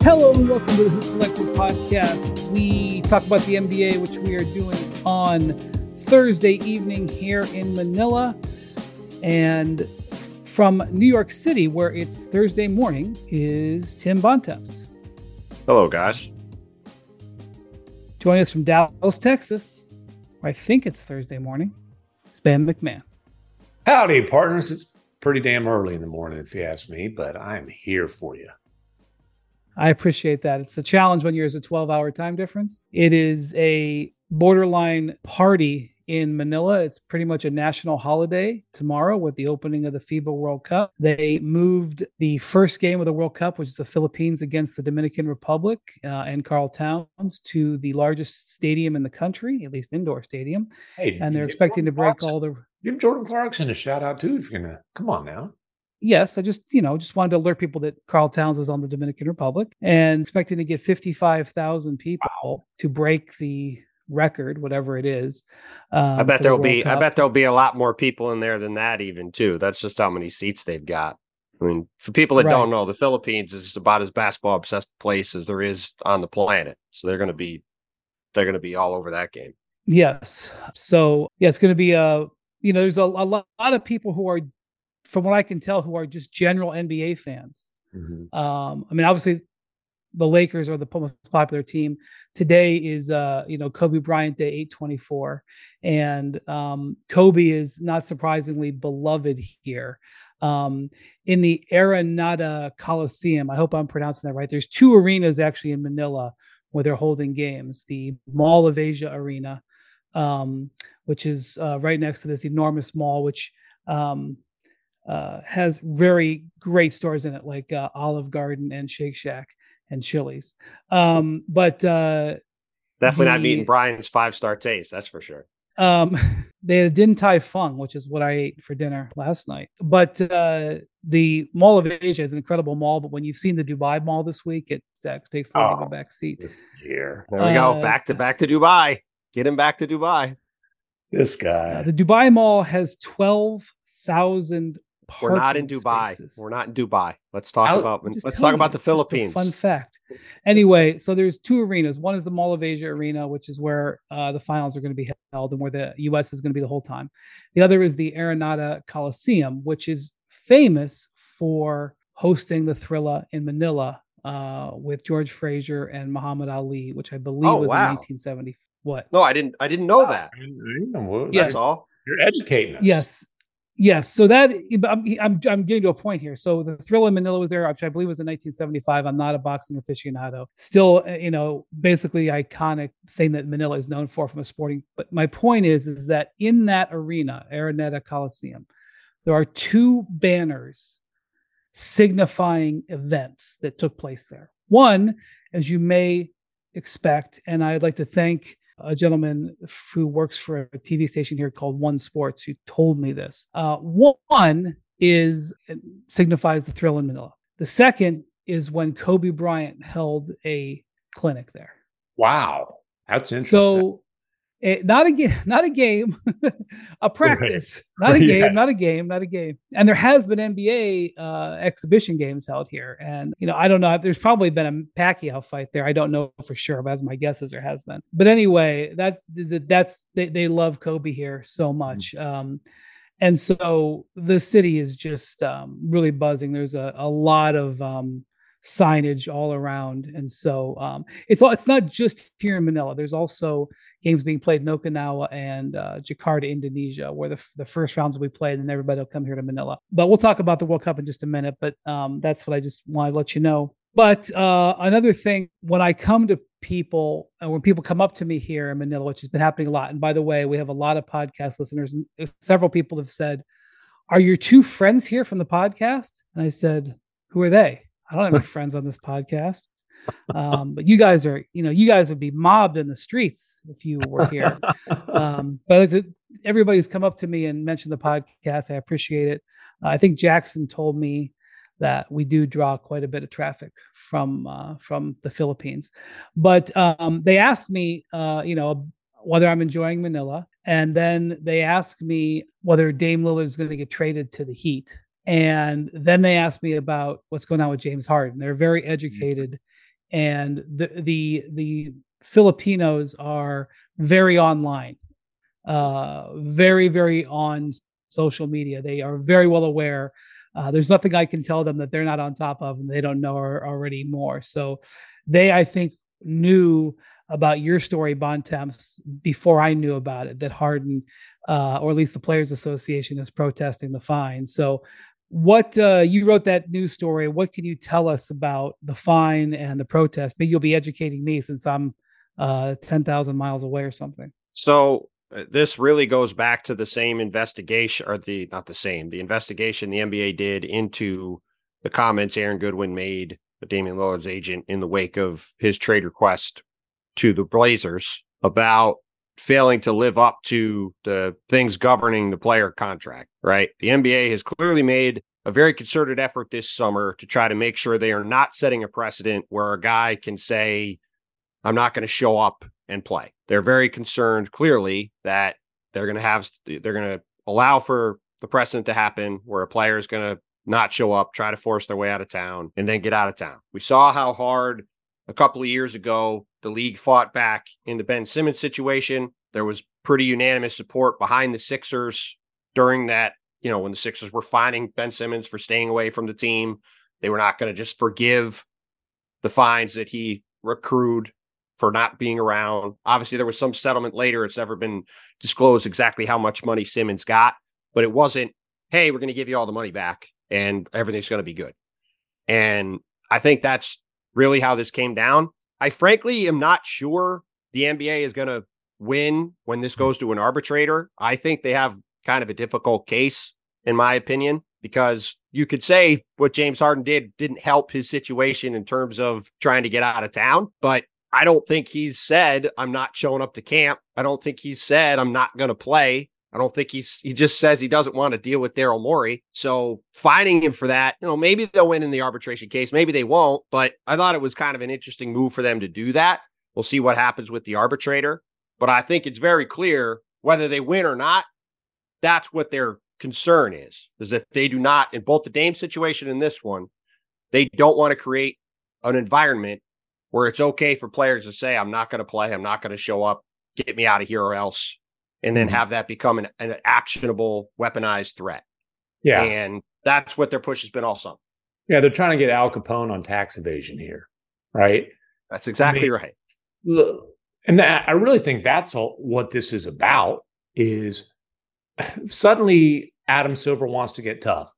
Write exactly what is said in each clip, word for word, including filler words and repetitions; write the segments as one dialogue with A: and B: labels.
A: Hello and welcome to the Hoop Collective podcast. We talk about the N B A, which we are doing on Thursday evening here in Manila. And from New York City, where it's Thursday morning, is Tim Bontemps.
B: Hello, guys.
A: Joining us from Dallas, Texas, where I think it's Thursday morning, is Ben McMahon.
C: Howdy, partners. It's pretty damn early in the morning, if you ask me, but I'm here for you.
A: I appreciate that. It's a challenge when there's a twelve-hour time difference. It is a borderline party in Manila. It's pretty much a national holiday tomorrow with the opening of the FIBA World Cup. They moved the first game of the World Cup, which is the Philippines against the Dominican Republic uh, and Carl Towns, to the largest stadium in the country, at least indoor stadium.
C: Hey,
A: and they're expecting
C: Jordan
A: to break
C: Clarkson.
A: all the...
C: Give Jordan Clarkson a shout out too, if you're gonna come on now.
A: Yes, I just, you know, just wanted to alert people that Carl Towns is on the Dominican Republic and expecting to get fifty-five thousand people wow. to break the record, whatever it is. Um,
B: I bet there'll the be, Cup. I bet there'll be a lot more people in there than that even too. That's just how many seats they've got. I mean, for people that right. don't know, the Philippines is about as basketball obsessed place as there is on the planet. So they're going to be, they're going to be all over that game.
A: Yes. So yeah, it's going to be a, you know, there's a, a lot of people who are, from what I can tell, who are just general N B A fans. Mm-hmm. Um, I mean, obviously, the Lakers are the most popular team. Today is, uh, you know, Kobe Bryant Day, eight twenty-four. And um, Kobe is, not surprisingly, beloved here. Um, in the Aranada Coliseum, I hope I'm pronouncing that right, there's two arenas actually in Manila where they're holding games. The Mall of Asia Arena, um, which is uh, right next to this enormous mall, which... Um, Uh, has very great stores in it, like uh, Olive Garden and Shake Shack and Chili's. Um, but uh,
B: definitely
A: the,
B: not meeting Brian's five-star taste, that's for sure.
A: Um, they had a Din Tai Fung, which is what I ate for dinner last night. But uh, the Mall of Asia is an incredible mall. But when you've seen the Dubai Mall this week, it takes a little
C: oh,
A: bit back seat.
C: This year,
B: there we uh, go. Back to back to Dubai. Get him back to Dubai.
C: This guy.
A: Uh, the Dubai Mall has twelve thousand.
B: We're not in Dubai.
A: Spaces.
B: We're not in Dubai. Let's talk
A: I'll,
B: about let's talk about the Philippines.
A: Fun fact. Anyway, so there's two arenas. One is the Mall of Asia Arena, which is where uh, the finals are going to be held and where the U S is going to be the whole time. The other is the Aranada Coliseum, which is famous for hosting the Thrilla in Manila uh, with George Frazier and Muhammad Ali, which I believe
B: oh,
A: was
B: wow.
A: in nineteen seventy. What?
B: No, I didn't. I didn't know that.
C: I didn't know.
A: Yes.
B: That's all.
C: You're educating us.
A: Yes. Yes, so that I'm, I'm I'm getting to a point here. So the Thrilla in Manila was there, which I believe was in nineteen seventy-five. I'm not a boxing aficionado. Still, you know, basically iconic thing that Manila is known for from a sporting. But my point is, is that in that arena, Araneta Coliseum, there are two banners signifying events that took place there. One, as you may expect, and I'd like to thank a gentleman who works for a T V station here called One Sports who told me this. Uh, one is signifies the Thrill in Manila. The second is when Kobe Bryant held a clinic there.
C: Wow, that's interesting.
A: So, it, not a game, not a game, a practice, not a game, yes. not a game, not a game. And there has been N B A uh, exhibition games held here, and you know, I don't know. There's probably been a Pacquiao fight there. I don't know for sure, but as my guess is, there has been. But anyway, that's that's they they love Kobe here so much, mm-hmm. um, and so the city is just um, really buzzing. There's a a lot of um, signage all around, and so um, it's all it's not just here in Manila. There's also games being played in Okinawa and uh, Jakarta, Indonesia, where the the first rounds will be played, and everybody will come here to Manila. But we'll talk about the World Cup in just a minute. But um, that's what I just want to let you know. But uh, another thing, when I come to people, and when people come up to me here in Manila, which has been happening a lot, and by the way, we have a lot of podcast listeners, and several people have said, "Are your two friends here from the podcast?" And I said, "Who are they? I don't have any friends on this podcast. Um, but you guys are, you know, you guys would be mobbed in the streets if you were here." Um, but it's, everybody who's come up to me and mentioned the podcast, I appreciate it. Uh, I think Jackson told me that we do draw quite a bit of traffic from uh, from the Philippines. But um, they asked me, uh, you know, whether I'm enjoying Manila, and then they asked me whether Dame Lillard is going to get traded to the Heat. And then they asked me about what's going on with James Harden. They're very educated and the the the Filipinos are very online, uh, very very on social media. They are very well aware. Uh, there's nothing I can tell them that they're not on top of, and they don't know already more. So, they I think knew about your story, Bontemps, before I knew about it, that Harden, uh, or at least the Players Association, is protesting the fine. So what, uh, you wrote that news story. What can you tell us about the fine and the protest? Maybe you'll be educating me since I'm uh, ten thousand miles away or something.
B: So uh, this really goes back to the same investigation, or the, not the same, the investigation the N B A did into the comments Aaron Goodwin made, Damian Lillard's agent, in the wake of his trade request to the Blazers about failing to live up to the things governing the player contract, right? The N B A has clearly made a very concerted effort this summer to try to make sure they are not setting a precedent where a guy can say, I'm not going to show up and play. They're very concerned, clearly, that they're going to have, they're going to allow for the precedent to happen where a player is going to not show up, try to force their way out of town, and then get out of town. We saw how hard a couple of years ago the league fought back in the Ben Simmons situation. There was pretty unanimous support behind the Sixers during that, you know, when the Sixers were fining Ben Simmons for staying away from the team. They were not going to just forgive the fines that he accrued for not being around. Obviously, there was some settlement later. It's never been disclosed exactly how much money Simmons got, but it wasn't, hey, we're going to give you all the money back and everything's going to be good. And I think that's really how this came down. I frankly am not sure the N B A is going to win when this goes to an arbitrator. I think they have kind of a difficult case, in my opinion, because you could say what James Harden did didn't help his situation in terms of trying to get out of town, but I don't think he's said, I'm not showing up to camp. I don't think he's said, I'm not going to play. I don't think he's, he just says he doesn't want to deal with Daryl Morey. So fining him for that, you know, maybe they'll win in the arbitration case. Maybe they won't, but I thought it was kind of an interesting move for them to do that. We'll see what happens with the arbitrator, but I think it's very clear whether they win or not, that's what their concern is, is that they do not, in both the Dame situation and this one, they don't want to create an environment where it's okay for players to say, I'm not going to play, I'm not going to show up, get me out of here or else, and then have that become an, an actionable, weaponized threat.
C: Yeah.
B: And that's what their push has been all summer.
C: Yeah, they're trying to get Al Capone on tax evasion here, right?
B: That's exactly I mean, right.
C: Look, and that, I really think that's all, what this is about, is suddenly Adam Silver wants to get tough.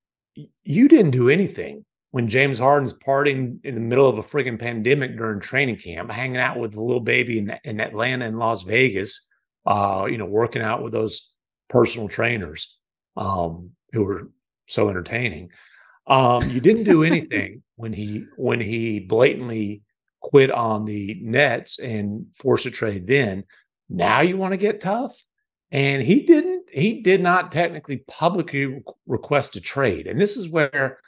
C: You didn't do anything when James Harden's partying in the middle of a friggin' pandemic during training camp, hanging out with the little baby in, in Atlanta and Las Vegas, uh, you know, working out with those personal trainers um, who were so entertaining. Um, you didn't do anything when he when he blatantly quit on the Nets and forced a trade then. Now you want to get tough? And he didn't, he did not technically publicly request a trade. And this is where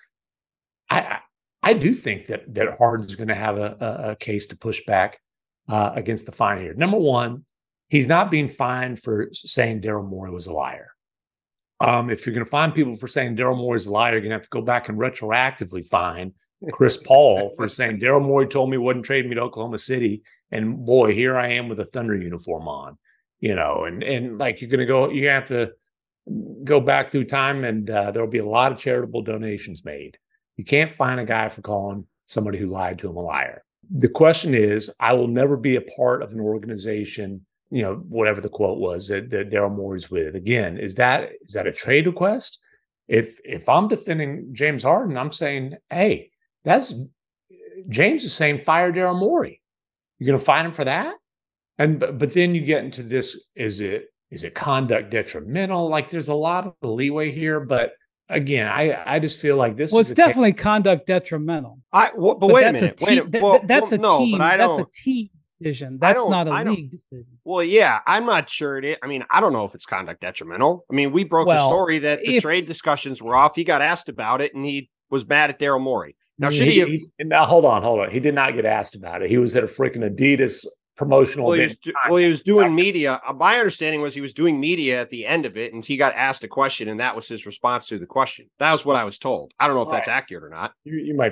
C: I I do think that that Harden's going to have a, a, a case to push back uh, against the fine here. Number one, he's not being fined for saying Daryl Morey was a liar. Um, if you're going to fine people for saying Daryl Morey's a liar, you're going to have to go back and retroactively fine Chris Paul for saying Daryl Morey told me he wouldn't trade me to Oklahoma City, and boy, here I am with a Thunder uniform on. You know, and and like you're going to go, you have to go back through time, and uh, there'll be a lot of charitable donations made. You can't find a guy for calling somebody who lied to him a liar. The question is, I will never be a part of an organization, you know, whatever the quote was that, that Daryl Morey's with. Again, is that is that a trade request? If if I'm defending James Harden, I'm saying, hey, that's James is saying fire Daryl Morey. You're going to fine him for that? And but, but then you get into this: is it is it conduct detrimental? Like there's a lot of leeway here, but again, I I just feel like this.
A: Well,
C: is
A: it's definitely case. conduct detrimental.
B: I well, but, but wait a minute. A te- wait a, well,
A: that's
B: well,
A: a
B: no,
A: team.
B: But I
A: that's
B: don't,
A: a team decision. That's not a league decision.
B: Well, yeah, I'm not sure it is. I mean, I don't know if it's conduct detrimental. I mean, we broke well, the story that the if, trade discussions were off. He got asked about it, and he was mad at Daryl Morey. Now, should he? he, have,
C: he now, hold on, hold on. He did not get asked about it. He was at a freaking Adidas promotional
B: well, he
C: event.
B: was, well, he was doing media. My understanding was he was doing media at the end of it, and he got asked a question, and that was his response to the question. That was what I was told. I don't know if right. that's accurate or not.
C: You, you might be right.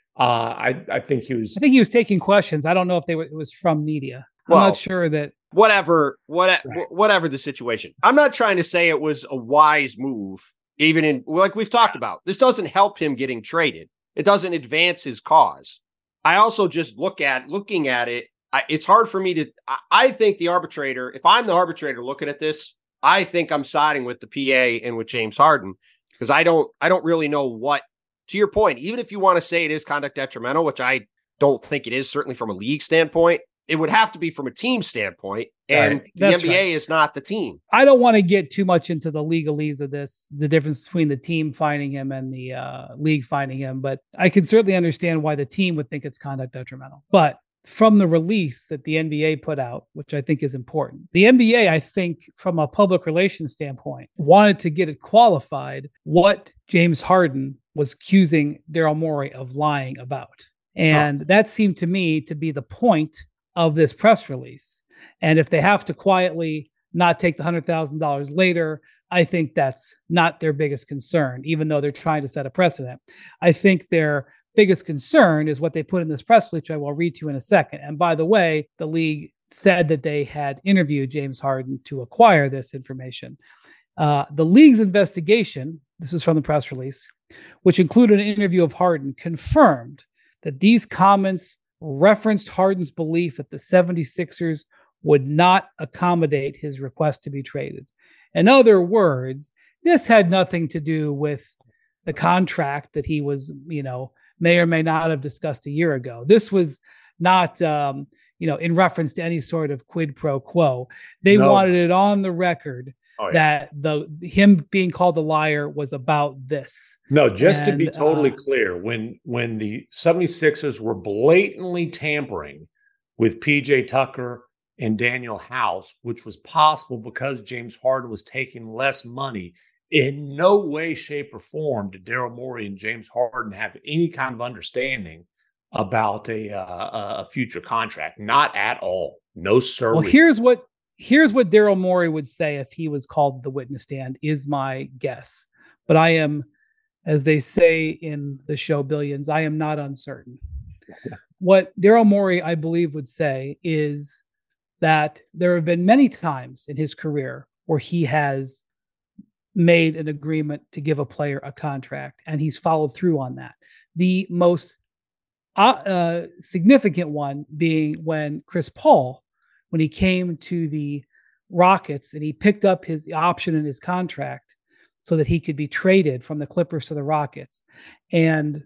C: Uh, I, I think he was.
A: I think he was taking questions. I don't know if they were, it was from media. I'm well, not sure that.
B: Whatever, what, right. whatever the situation. I'm not trying to say it was a wise move, even in, like we've talked about. This doesn't help him getting traded. It doesn't advance his cause. I also just look at, looking at it, I, it's hard for me to, I, I think the arbitrator, if I'm the arbitrator looking at this, I think I'm siding with the P A and with James Harden, because I don't, I don't really know what, to your point, even if you want to say it is conduct detrimental, which I don't think it is, certainly from a league standpoint, it would have to be from a team standpoint, and right. the That's N B A right. is not the team.
A: I don't want to get too much into the legalese of this, the difference between the team finding him and the uh, league finding him, but I can certainly understand why the team would think it's conduct detrimental. But from the release that the N B A put out, which I think is important, the N B A, I think, from a public relations standpoint, wanted to get it qualified what James Harden was accusing Daryl Morey of lying about. And huh. that seemed to me to be the point of this press release. And if they have to quietly not take the one hundred thousand dollars later, I think that's not their biggest concern, even though they're trying to set a precedent. I think their biggest concern is what they put in this press release, which I will read to you in a second. And by the way, the league said that they had interviewed James Harden to acquire this information. Uh, the league's investigation, this is from the press release, which included an interview of Harden, confirmed that these comments referenced Harden's belief that the seventy-sixers would not accommodate his request to be traded. In other words, this had nothing to do with the contract that he was, you know, may or may not have discussed a year ago. This was not, um, you know, in reference to any sort of quid pro quo. They no. wanted it on the record oh, yeah. that the him being called a liar was about this.
C: No, just
A: and,
C: to be totally
A: uh,
C: clear, when when the seventy-sixers were blatantly tampering with P J Tucker and Daniel House, which was possible because James Harden was taking less money, in no way, shape, or form did Daryl Morey and James Harden have any kind of understanding about a uh, a future contract. Not at all. No, sir.
A: Well, here's what here's what Daryl Morey would say if he was called to the witness stand, is my guess. But I am, as they say in the show Billions, I am not uncertain. What Daryl Morey, I believe, would say is that there have been many times in his career where he has made an agreement to give a player a contract, and he's followed through on that. The most uh, uh, significant one being when Chris Paul, when he came to the Rockets and he picked up his option in his contract so that he could be traded from the Clippers to the Rockets. And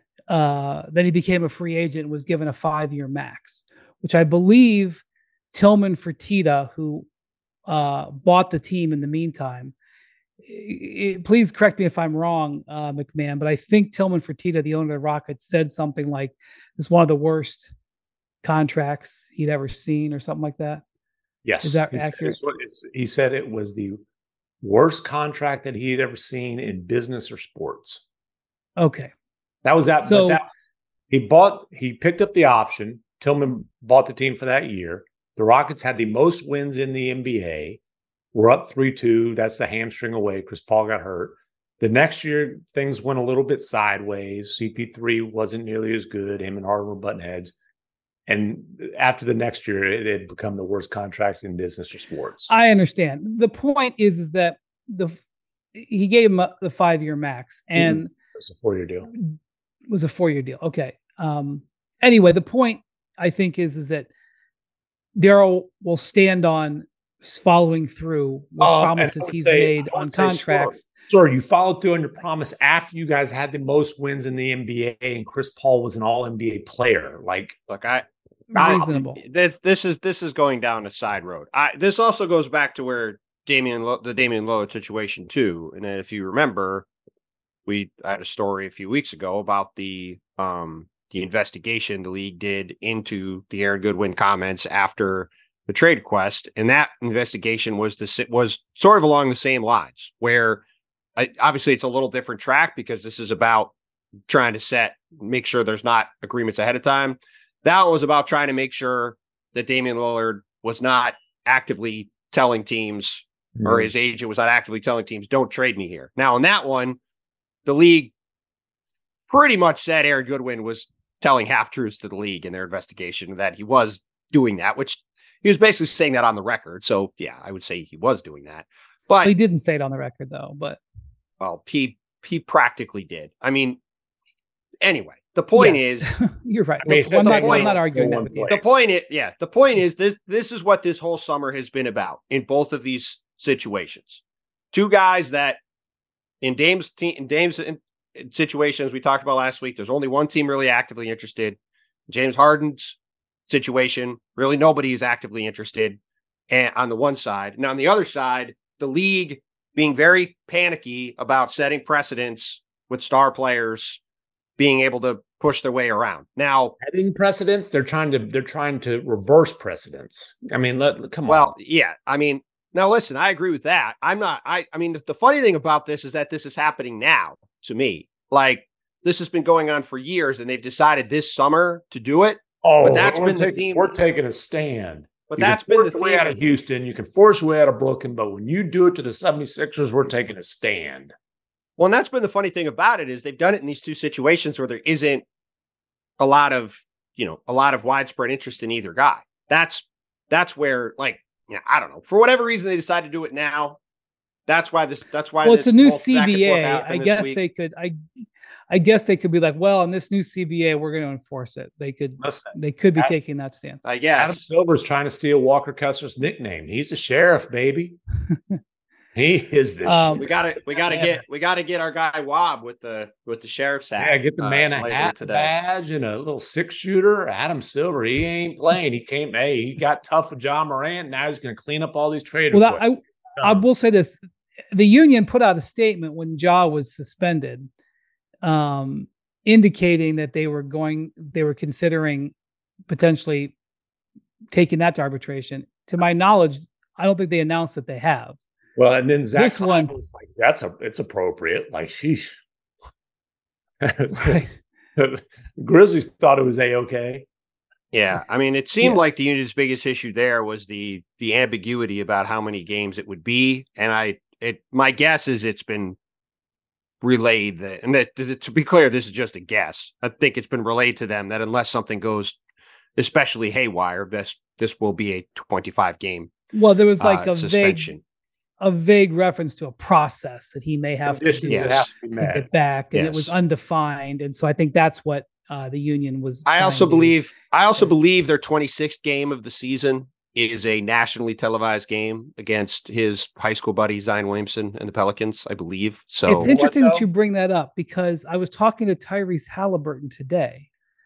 A: uh, then he became a free agent and was given a five-year max, which I believe Tillman Fertitta, who uh, bought the team in the meantime, it, it, please correct me if I'm wrong, uh, McMahon, but I think Tillman Fertitta, the owner of the Rockets, said something like it's one of the worst contracts he'd ever seen or something like that.
C: Yes.
A: Is that
C: He's,
A: accurate?
C: It's, he said it was the worst contract that he had ever seen in business or sports.
A: Okay.
C: That was that.
A: So
C: that was, he bought, he picked up the option. Tillman bought the team for that year. The Rockets had the most wins in the N B A. We're up three two. That's the hamstring away. Chris Paul got hurt. The next year, things went a little bit sideways. C P three wasn't nearly as good. Him and Harden were button heads. And after the next year, it had become the worst contract in business or sports.
A: I understand. The point is, is that the he gave him a, the five-year max, and mm-hmm.
C: It was a four-year deal.
A: It was a four-year deal. Okay. Um, anyway, the point I think is, is that Daryl will stand on following through with uh, promises he's say, made on contracts.
C: Sure, you followed through on your promise after you guys had the most wins in the N B A and Chris Paul was an all N B A player. Like,
B: look, I
A: reasonable.
B: I, this this is this is going down a side road. I this also goes back to where Damian the Damian Lillard situation too. And if you remember, we had a story a few weeks ago about the um the investigation the league did into the Aaron Goodwin comments after the trade request, and that investigation was the was sort of along the same lines, where I, obviously it's a little different track because this is about trying to set make sure there's not agreements ahead of time. That was about trying to make sure that Damian Lillard was not actively telling teams, mm-hmm. or his agent was not actively telling teams, don't trade me here. Now, in that one, the league pretty much said Aaron Goodwin was telling half truths to the league in their investigation, that he was doing that, which he was basically saying that on the record. So yeah, I would say he was doing that, but
A: he didn't say it on the record though. But
B: well, he he practically did. I mean, anyway, the point yes. is,
A: you're right.
C: I mean,
A: I'm, not, I'm not arguing that with you.
B: The point is, yeah, the point is this: this is what this whole summer has been about in both of these situations. Two guys that in Dame's team, in Dame's in, in situations we talked about last week, there's only one team really actively interested. James Harden's situation, really nobody is actively interested. And on the one side, and on the other side, the league being very panicky about setting precedents with star players being able to push their way around. Now,
C: setting precedents, they're trying to they're trying to reverse precedents. I mean, let come
B: well,
C: on.
B: Well, yeah. I mean, now listen, I agree with that. I'm not. I. I mean, the, the funny thing about this is that this is happening now. To me, like this has been going on for years, and they've decided this summer to do it.
C: Oh,
B: but that's been
C: take,
B: the theme.
C: We're taking a stand.
B: But
C: you
B: that's
C: been
B: been the
C: way
B: theme
C: out of Houston. You can force your way out of Brooklyn, but when you do it to the seventy-sixers, we're taking a stand.
B: Well, and that's been the funny thing about it is they've done it in these two situations where there isn't a lot of, you know, a lot of widespread interest in either guy. That's that's where, like, you know, I don't know, for whatever reason they decided to do it now. That's why this. That's why.
A: Well,
B: this
A: it's a new
B: whole
A: C
B: back and
A: B
B: forth
A: A.
B: happened
A: I
B: this
A: guess
B: week.
A: they could. I, I guess they could be like, well, in this new C B A, we're going to enforce it. They could.
C: Listen,
A: they could be
C: Adam,
A: taking that stance.
B: I guess
C: Adam Silver's trying to steal Walker Kessler's nickname. He's the sheriff, baby. He is the.
A: Um,
B: we got to. We got to get. We got to get our guy Wob with the with the sheriff's hat.
C: Yeah, get the man
B: uh,
C: a hat,
B: today.
C: badge, and a little six shooter. Adam Silver, he ain't playing. He came. Hey, he got tough with John Morant. Now he's going to clean up all these trade.
A: Well, I I will say this: the union put out a statement when Ja was suspended, um, indicating that they were going, they were considering potentially taking that to arbitration. To my knowledge, I don't think they announced that they have.
C: Well, and then Zach
A: this one
C: was like, "That's a, it's appropriate." Like, sheesh.
A: Right.
C: Grizzlies thought it was a-okay.
B: Yeah, I mean, it seemed
A: Yeah.
B: like the union's biggest issue there was the the ambiguity about how many games it would be, and I, it, my guess is it's been relayed that, and that to be clear, this is just a guess. I think it's been relayed to them that unless something goes especially haywire, this this will be a twenty-five game.
A: Well, there was like
B: uh,
A: a
B: suspension.
A: vague, a vague reference to a process that he may have to do
B: yes.
A: to get back, and
B: yes.
A: it was undefined, and so I think that's what uh, the union was.
B: I also
A: to,
B: believe. I also believe their twenty-sixth game of the season is a nationally televised game against his high school buddy Zion Williamson and the Pelicans. I believe so.
A: It's interesting that you bring that up because I was talking to Tyrese Halliburton today.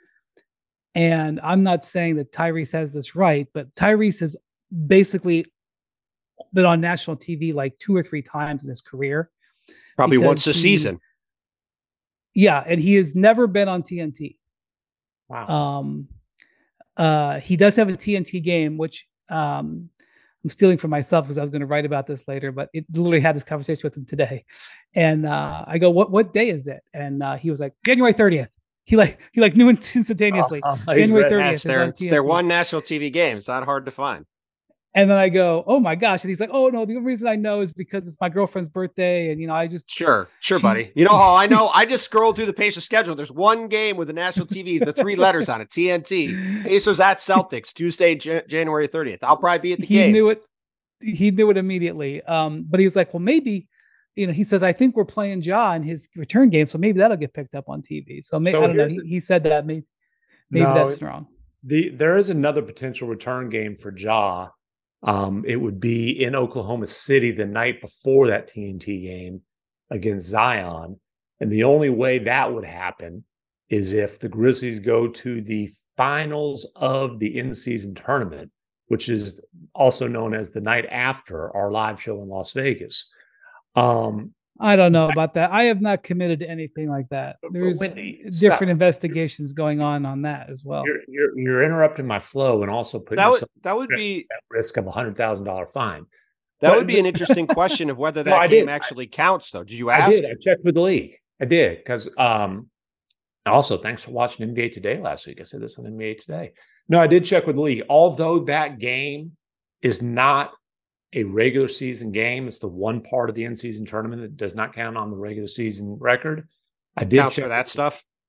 A: And I'm not saying that Tyrese has this right, but Tyrese has basically been on national T V like two or three times in his career.
B: Probably once a
A: he,
B: season.
A: Yeah. And he has never been on T N T.
C: Wow.
A: Um, uh, he does have a T N T game, which um, I'm stealing from myself because I was going to write about this later, but it literally had this conversation with him today. And uh, I go, what, what day is it? And uh, he was like, January thirtieth. He like he like knew instantaneously.
C: Oh,
A: January thirtieth.
B: That's their, it's their one national T V game. It's not hard to find.
A: And then I go, oh my gosh. And he's like, oh no, the only reason I know is because it's my girlfriend's birthday. And, you know, I just.
B: Sure. Sure, buddy. You know how I know? I just scrolled through the Pacers schedule. There's one game with the national T V, the three letters on it, T N T. Pacers at Celtics, Tuesday, J- January thirtieth. I'll probably be at the
A: he
B: game.
A: He knew it. He knew it immediately. Um, but he was like, well, maybe, you know, he says, I think we're playing Ja in his return game. So maybe that'll get picked up on T V. So maybe, so I don't know. He, he said that maybe, maybe
C: no,
A: that's wrong.
C: The, there is another potential return game for Ja. Um, it would be in Oklahoma City the night before that T N T game against Zion. And the only way that would happen is if the Grizzlies go to the finals of the in-season tournament, which is also known as the night after our live show in Las Vegas. Um,
A: I don't know about that. I have not committed to anything like that. There's
C: Wendy,
A: different
C: stop.
A: investigations going on on that as well.
C: You're, you're, you're interrupting my flow and also putting
B: that would,
C: yourself
B: that would be
C: at risk of a hundred thousand dollar fine.
B: That
C: but,
B: would be an interesting question of whether that
C: no,
B: game
C: did.
B: actually counts, though. Did you
C: I
B: ask?
C: did. I checked with the league. I did because um, also thanks for watching N B A Today last week. I said this on N B A Today. No, I did check with the league. Although that game is not a regular season game, it's the one part of the in-season tournament that does not count on the regular season record. I did
B: Counts
C: check
B: for that
C: with,
B: stuff.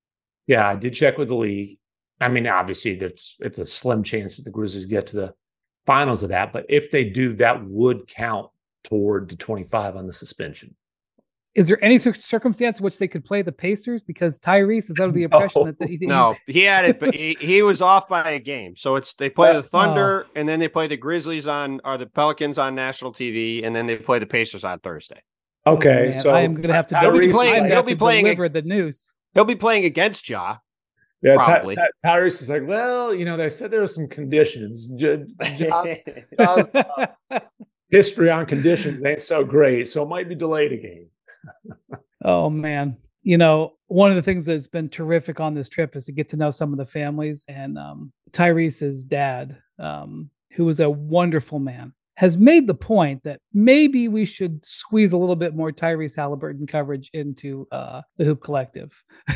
C: Yeah, I did check with the league. I mean, obviously, it's it's a slim chance that the Grizzlies get to the finals of that. But if they do, that would count toward the twenty-five on the suspension.
A: Is there any circumstance in which they could play the Pacers? Because Tyrese is under the impression no. that the, he's...
B: no, he had it, but he, he was off by a game. So it's they play the Thunder, oh. and then they play the Grizzlies on, or the Pelicans on national T V, and then they play the Pacers on Thursday.
C: Okay,
A: oh,
C: so
A: I am going to have to.
B: He'll be playing. He'll be playing
A: deliver the news.
B: He'll be playing against Ja.
C: Yeah,
B: probably.
C: Ty- Ty- Tyrese is like, well, you know, they said there were some conditions. J- Ja's, Ja's, uh, history on conditions ain't so great, so it might be delayed a game.
A: Oh, man. You know, one of the things that's been terrific on this trip is to get to know some of the families. And um, Tyrese's dad, um, who was a wonderful man, has made the point that maybe we should squeeze a little bit more Tyrese Halliburton coverage into uh, the Hoop Collective.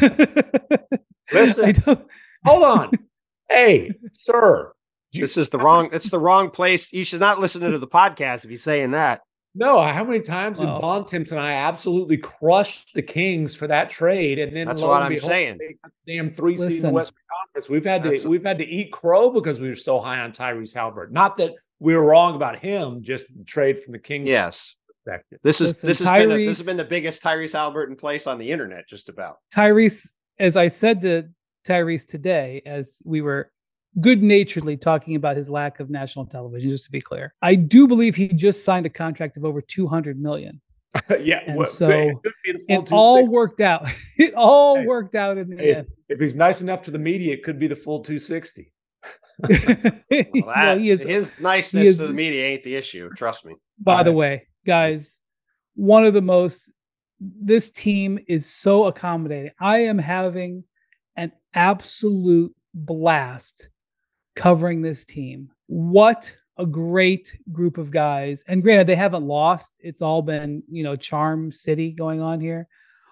C: Listen, hold on. Hey, sir.
B: This is the wrong, it's the wrong place. You should not listen to the podcast if you're saying that.
C: No, how many times
A: well,
C: did Bontemps and I absolutely crushed the Kings for that trade? And then
B: that's what I'm behold, saying.
C: Damn three listen, seed in the Western Conference. We've had to we've had to eat crow because we were so high on Tyrese Halliburton. Not that we were wrong about him, just trade from the Kings.
B: Yes.
C: Perspective.
B: This is
A: listen,
B: this has
A: Tyrese,
B: been a, this has been the biggest Tyrese Halliburton place on the internet, just about.
A: Tyrese, as I said to Tyrese today, as we were good-naturedly talking about his lack of national television, just to be clear, I do believe he just signed a contract of over two hundred million.
C: yeah,
A: and
C: well,
A: so
C: it,
A: it all worked out. It all hey, worked out in the
C: hey,
A: end.
C: If he's nice enough to the media, it could be the full two sixty.
B: well, that, well, he is, his niceness is, to the media ain't the issue. Trust me.
A: By
C: all
A: the
C: right.
A: way, guys, one of the most, this team is so accommodating. I am having an absolute blast covering this team. What a great group of guys. And granted, they haven't lost. It's all been, you know, Charm City going on here.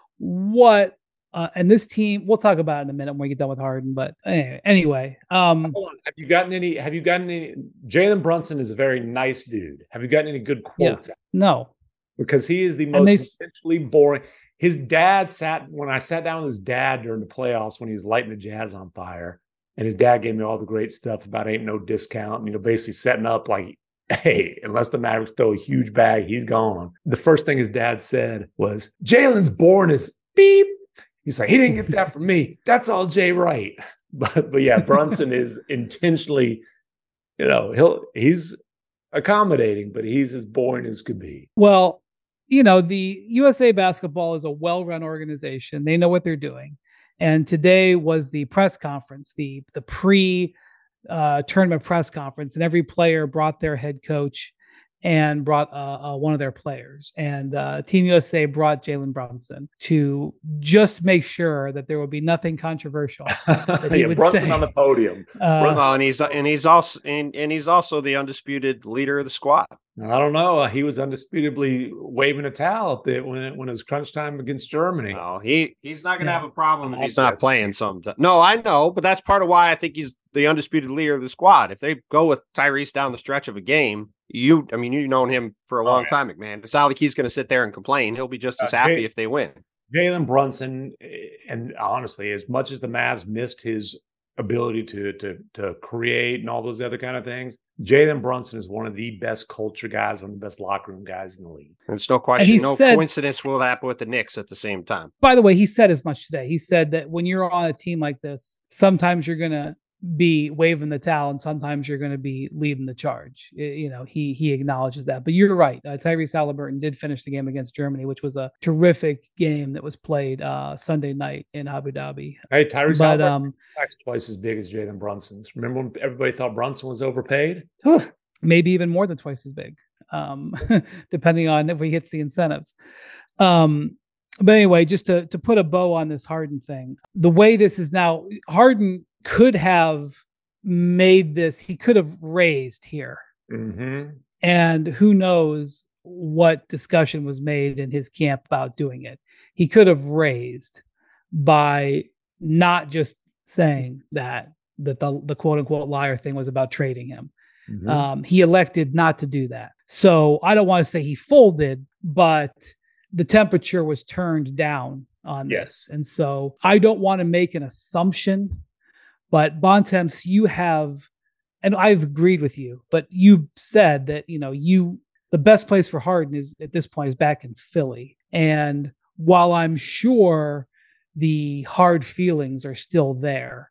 A: What, uh, and this team, we'll talk about it in a minute when we get done with Harden. But anyway, anyway um,
C: hold on. Have you gotten any, have you gotten any, Jalen Brunson is a very nice dude. Have you gotten any good quotes?
A: Yeah, no.
C: Because he is the most essentially boring. His dad sat, when I sat down with his dad during the playoffs, when he was lighting the Jazz on fire, and his dad gave me all the great stuff about ain't no discount, you know, basically setting up like, hey, unless the Mavericks throw a huge bag, he's gone. The first thing his dad said was, Jalen's born as beep. He's like, he didn't get that from me. That's all Jay Wright. But but yeah, Brunson is intentionally, you know, he'll he's accommodating, but he's as boring as could be.
A: Well, you know, the U S A Basketball is a well-run organization. They know what they're doing. And today was the press conference, the the pre uh, tournament press conference, and every player brought their head coach and brought uh, uh, one of their players. And uh, Team U S A brought Jalen Brunson to just make sure that there would be nothing controversial. That he
C: yeah,
A: would
C: Brunson
A: say.
C: on the podium.
A: Uh,
B: well, and he's and he's also and, and he's also the undisputed leader of the squad.
C: I don't know. He was undisputably waving a towel at the, when it, when it was crunch time against Germany.
B: No, he he's not going to
A: yeah.
B: have a problem if he's not playing something. No, I know, but that's part of why I think he's the undisputed leader of the squad. If they go with Tyrese down the stretch of a game, you, I mean, you've known him for a long oh, yeah. time, McMahon. It's not like he's going to sit there and complain. He'll be just as uh, happy Jay, if they win.
C: Jalen Brunson, and honestly, as much as the Mavs missed his ability to to to create and all those other kind of things, Jalen Brunson is one of the best culture guys, one of the best locker room guys in the league.
B: There's no question, no said, coincidence will happen with the Knicks at the same time.
A: By the way, he said as much today. He said that when you're on a team like this, sometimes you're going to be waving the towel and sometimes you're going to be leading the charge. You know, he he acknowledges that. But you're right. Uh, Tyrese Halliburton did finish the game against Germany, which was a terrific game that was played uh, Sunday night in Abu Dhabi.
C: Hey, Tyrese Halliburton um, twice as big as Jalen Brunson's. Remember when everybody thought Brunson was overpaid?
A: Maybe even more than twice as big, um, depending on if he hits the incentives. Um, but anyway, just to to put a bow on this Harden thing, the way this is now, Harden could have made this, he could have raised here.
C: Mm-hmm.
A: And who knows what discussion was made in his camp about doing it. He could have raised by not just saying that, that the, the quote unquote liar thing was about trading him. Mm-hmm. Um, he elected not to do that. So I don't want to say he folded, but the temperature was turned down on
C: yes.
A: this. And so I don't want to make an assumption, but Bontemps, you have, and I've agreed with you, but you've said that, you know, you, the best place for Harden is at this point is back in Philly. And while I'm sure the hard feelings are still there,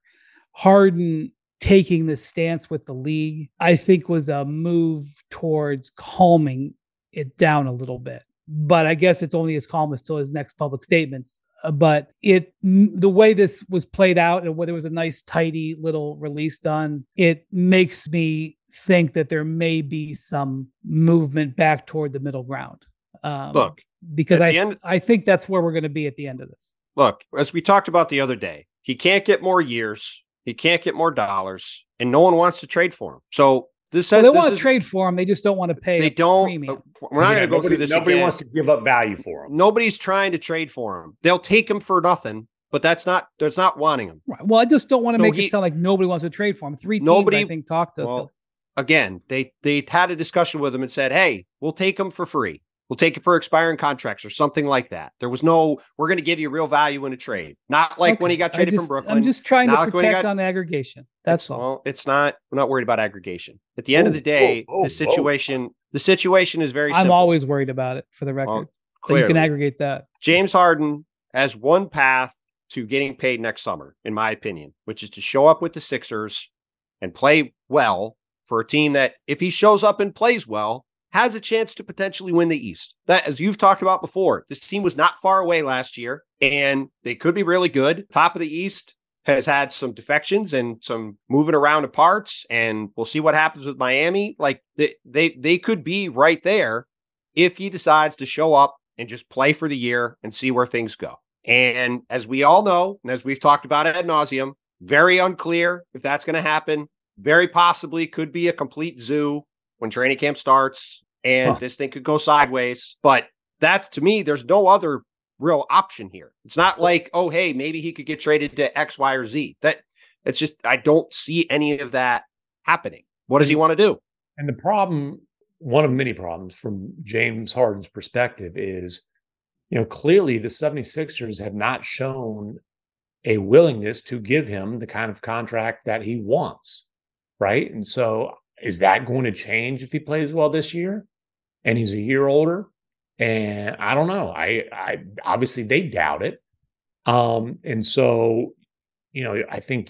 A: Harden taking this stance with the league, I think was a move towards calming it down a little bit. But I guess it's only as calm as till his next public statements. Uh, but it, the way this was played out and where there was a nice, tidy little release done, it makes me think that there may be some movement back toward the middle ground. Um,
B: Look,
A: because I,
B: end,
A: I think that's where we're going to be at the end of this.
B: Look, as we talked about the other day, he can't get more years. He can't get more dollars, and no one wants to trade for him. So this,
A: well, they
B: this
A: want to
B: is,
A: trade for him. They just don't want to pay.
B: They don't.
A: Premium.
B: We're not
C: yeah,
B: going to go
C: nobody,
B: through this.
C: Nobody
B: again.
C: wants to give up value for him.
B: Nobody's trying to trade for him. They'll take him for nothing, but that's not. That's not wanting him.
A: Right. Well, I just don't want to
B: So
A: make
B: he,
A: it sound like nobody wants to trade for him. Three teams,
B: nobody,
A: I think, talked to.
B: Well,
A: Philly.
B: Again, they they had a discussion with him and said, "Hey, we'll take him for free. We'll take it for expiring contracts or something like that." There was no, we're going to give you real value in a trade. Not like okay. when he got traded
A: just,
B: from Brooklyn.
A: I'm just trying
B: Not
A: to
B: like
A: protect
B: got,
A: on aggregation. That's all.
B: Well, it's not, we're not worried about aggregation. At the end
C: oh,
B: of the day,
C: oh, oh,
B: the situation, oh. the situation is very
A: I'm
B: simple.
A: always worried about it, for the record.
B: Well,
A: so you can aggregate that.
B: James Harden has one path to getting paid next summer, in my opinion, which is to show up with the Sixers and play well for a team that, if he shows up and plays well, has a chance to potentially win the East. That, as you've talked about before, this team was not far away last year, and they could be really good. Top of the East has had some defections and some moving around of parts, and we'll see what happens with Miami. Like, they, they, they could be right there if he decides to show up and just play for the year and see where things go. And as we all know, and as we've talked about ad nauseum, very unclear if that's going to happen. Very possibly could be a complete zoo when training camp starts, and huh. this thing could go sideways. But that, to me, there's no other real option here. It's not like, oh, hey, maybe he could get traded to X, Y, or Z. That it's just, I don't see any of that happening. What does he want to do?
C: And the problem, one of many problems from James Harden's perspective is, you know, clearly the 76ers have not shown a willingness to give him the kind of contract that he wants, right? And so is that going to change if he plays well this year and he's a year older? And I don't know. I, I obviously they doubt it. Um, and so, you know, I think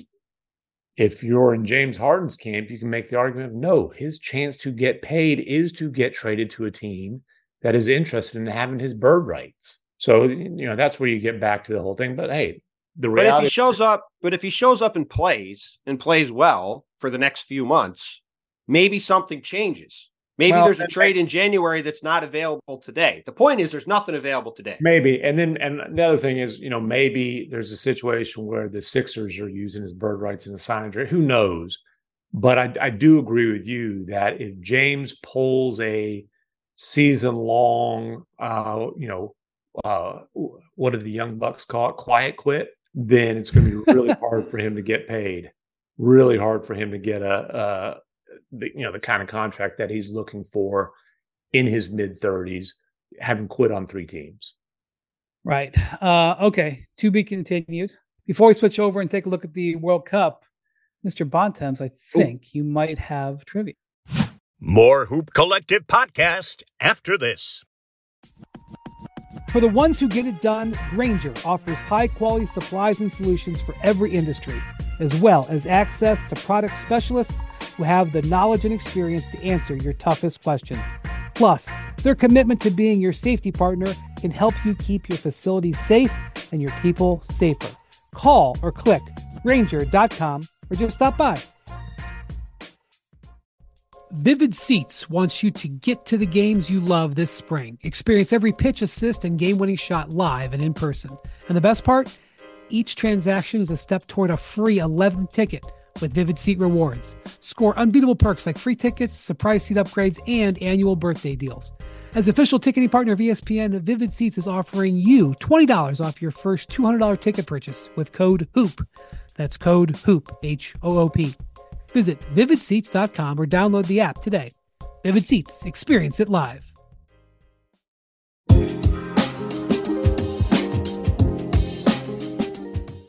C: if you're in James Harden's camp, you can make the argument of no, his chance to get paid is to get traded to a team that is interested in having his bird rights. So, you know, that's where you get back to the whole thing. But hey, the reality.
B: But if he shows up, but if he shows up and plays and plays well for the next few months, maybe something changes. Maybe well, there's a trade in January that's not available today. The point is there's nothing available today.
C: Maybe. And then, and the other thing is, you know, maybe there's a situation where the Sixers are using his bird rights in the signing trade. Who knows? But I, I do agree with you that if James pulls a season long, uh, you know, uh, what do the Young Bucks call it? Quiet quit. Then it's going to be really hard for him to get paid. Really hard for him to get a, a the, you know, the kind of contract that he's looking for in his mid thirties, having quit on three teams.
A: Right. Uh, okay. To be continued. Before we switch over and take a look at the World Cup, Mister Bontemps, I think Ooh. you might have trivia.
D: More Hoop Collective podcast after this.
A: For the ones who get it done, Grainger offers high-quality supplies and solutions for every industry, as well as access to product specialists who have the knowledge and experience to answer your toughest questions. Plus, their commitment to being your safety partner can help you keep your facilities safe and your people safer. Call or click Grainger dot com or just stop by. Vivid Seats wants you to get to the games you love this spring. Experience every pitch, assist, and game-winning shot live and in person. And the best part? Each transaction is a step toward a free eleventh ticket with Vivid Seat Rewards. Score unbeatable perks like free tickets, surprise seat upgrades, and annual birthday deals. As official ticketing partner of E S P N, Vivid Seats is offering you twenty dollars off your first two hundred dollars ticket purchase with code HOOP. That's code HOOP, H O O P. Visit vivid seats dot com or download the app today. Vivid Seats. Experience it live.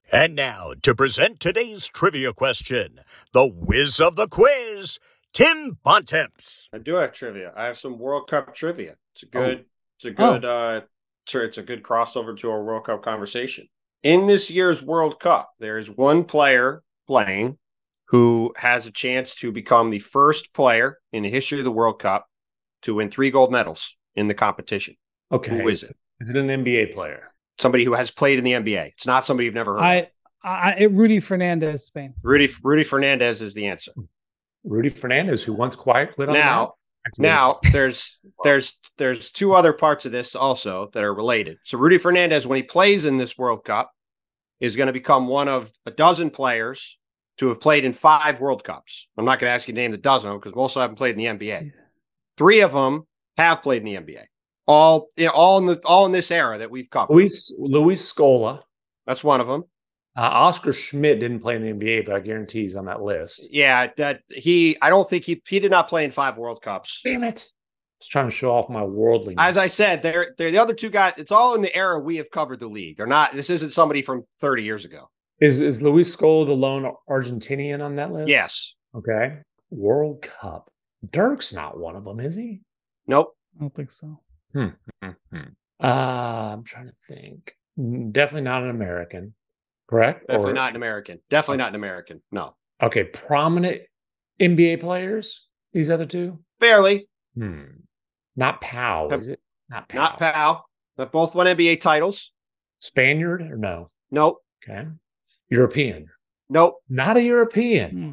D: And now, to present today's trivia question, the whiz of the quiz, Tim Bontemps.
B: I do have trivia. I have some World Cup trivia. It's a good, oh. it's a good, oh. uh, it's a good crossover to our World Cup conversation. In this year's World Cup, there is one player playing who has a chance to become the first player in the history of the World Cup to win three gold medals in the competition.
C: Okay.
B: Who is it?
C: Is it an N B A player?
B: Somebody who has played in the N B A. It's not somebody you've never heard
A: I,
B: of.
A: I, I, Rudy Fernandez, Spain.
B: Rudy Rudy Fernandez is the answer.
C: Rudy Fernandez, who once quiet quit on
B: now.
C: That.
B: Now there's there's there's two other parts of this also that are related. So Rudy Fernandez, when he plays in this World Cup, is going to become one of a dozen players to have played in five World Cups. I'm not going to ask you to name the dozen because most of them haven't played in the N B A. Three of them have played in the N B A. All you know, all in the all in this era that we've covered.
C: Luis Luis Scola,
B: that's one of them.
C: Uh, Oscar Schmidt didn't play in the N B A, but I guarantee he's on that list.
B: Yeah, that he. I don't think he. He did not play in five World Cups.
C: Damn it! I was trying to show off my worldliness.
B: As I said, they're they're the other two guys. It's all in the era we have covered the league. They're not. This isn't somebody from thirty years ago.
C: Is is Luis Scola the lone Argentinian on that list?
B: Yes.
C: Okay. World Cup. Dirk's not one of them, is he?
B: Nope.
A: I don't think so.
C: Hmm. hmm. Uh, I'm trying to think. Definitely not an American, correct?
B: Definitely
C: or,
B: not an American. Definitely not an American. No.
C: Okay. Prominent N B A players, these other two?
B: Barely.
C: Hmm. Not Powell,
B: Have,
C: is it? Not Powell.
B: Not Powell. But both won N B A titles.
C: Spaniard or no?
B: Nope.
C: Okay. European?
B: Nope.
C: Not a European.
A: Hmm.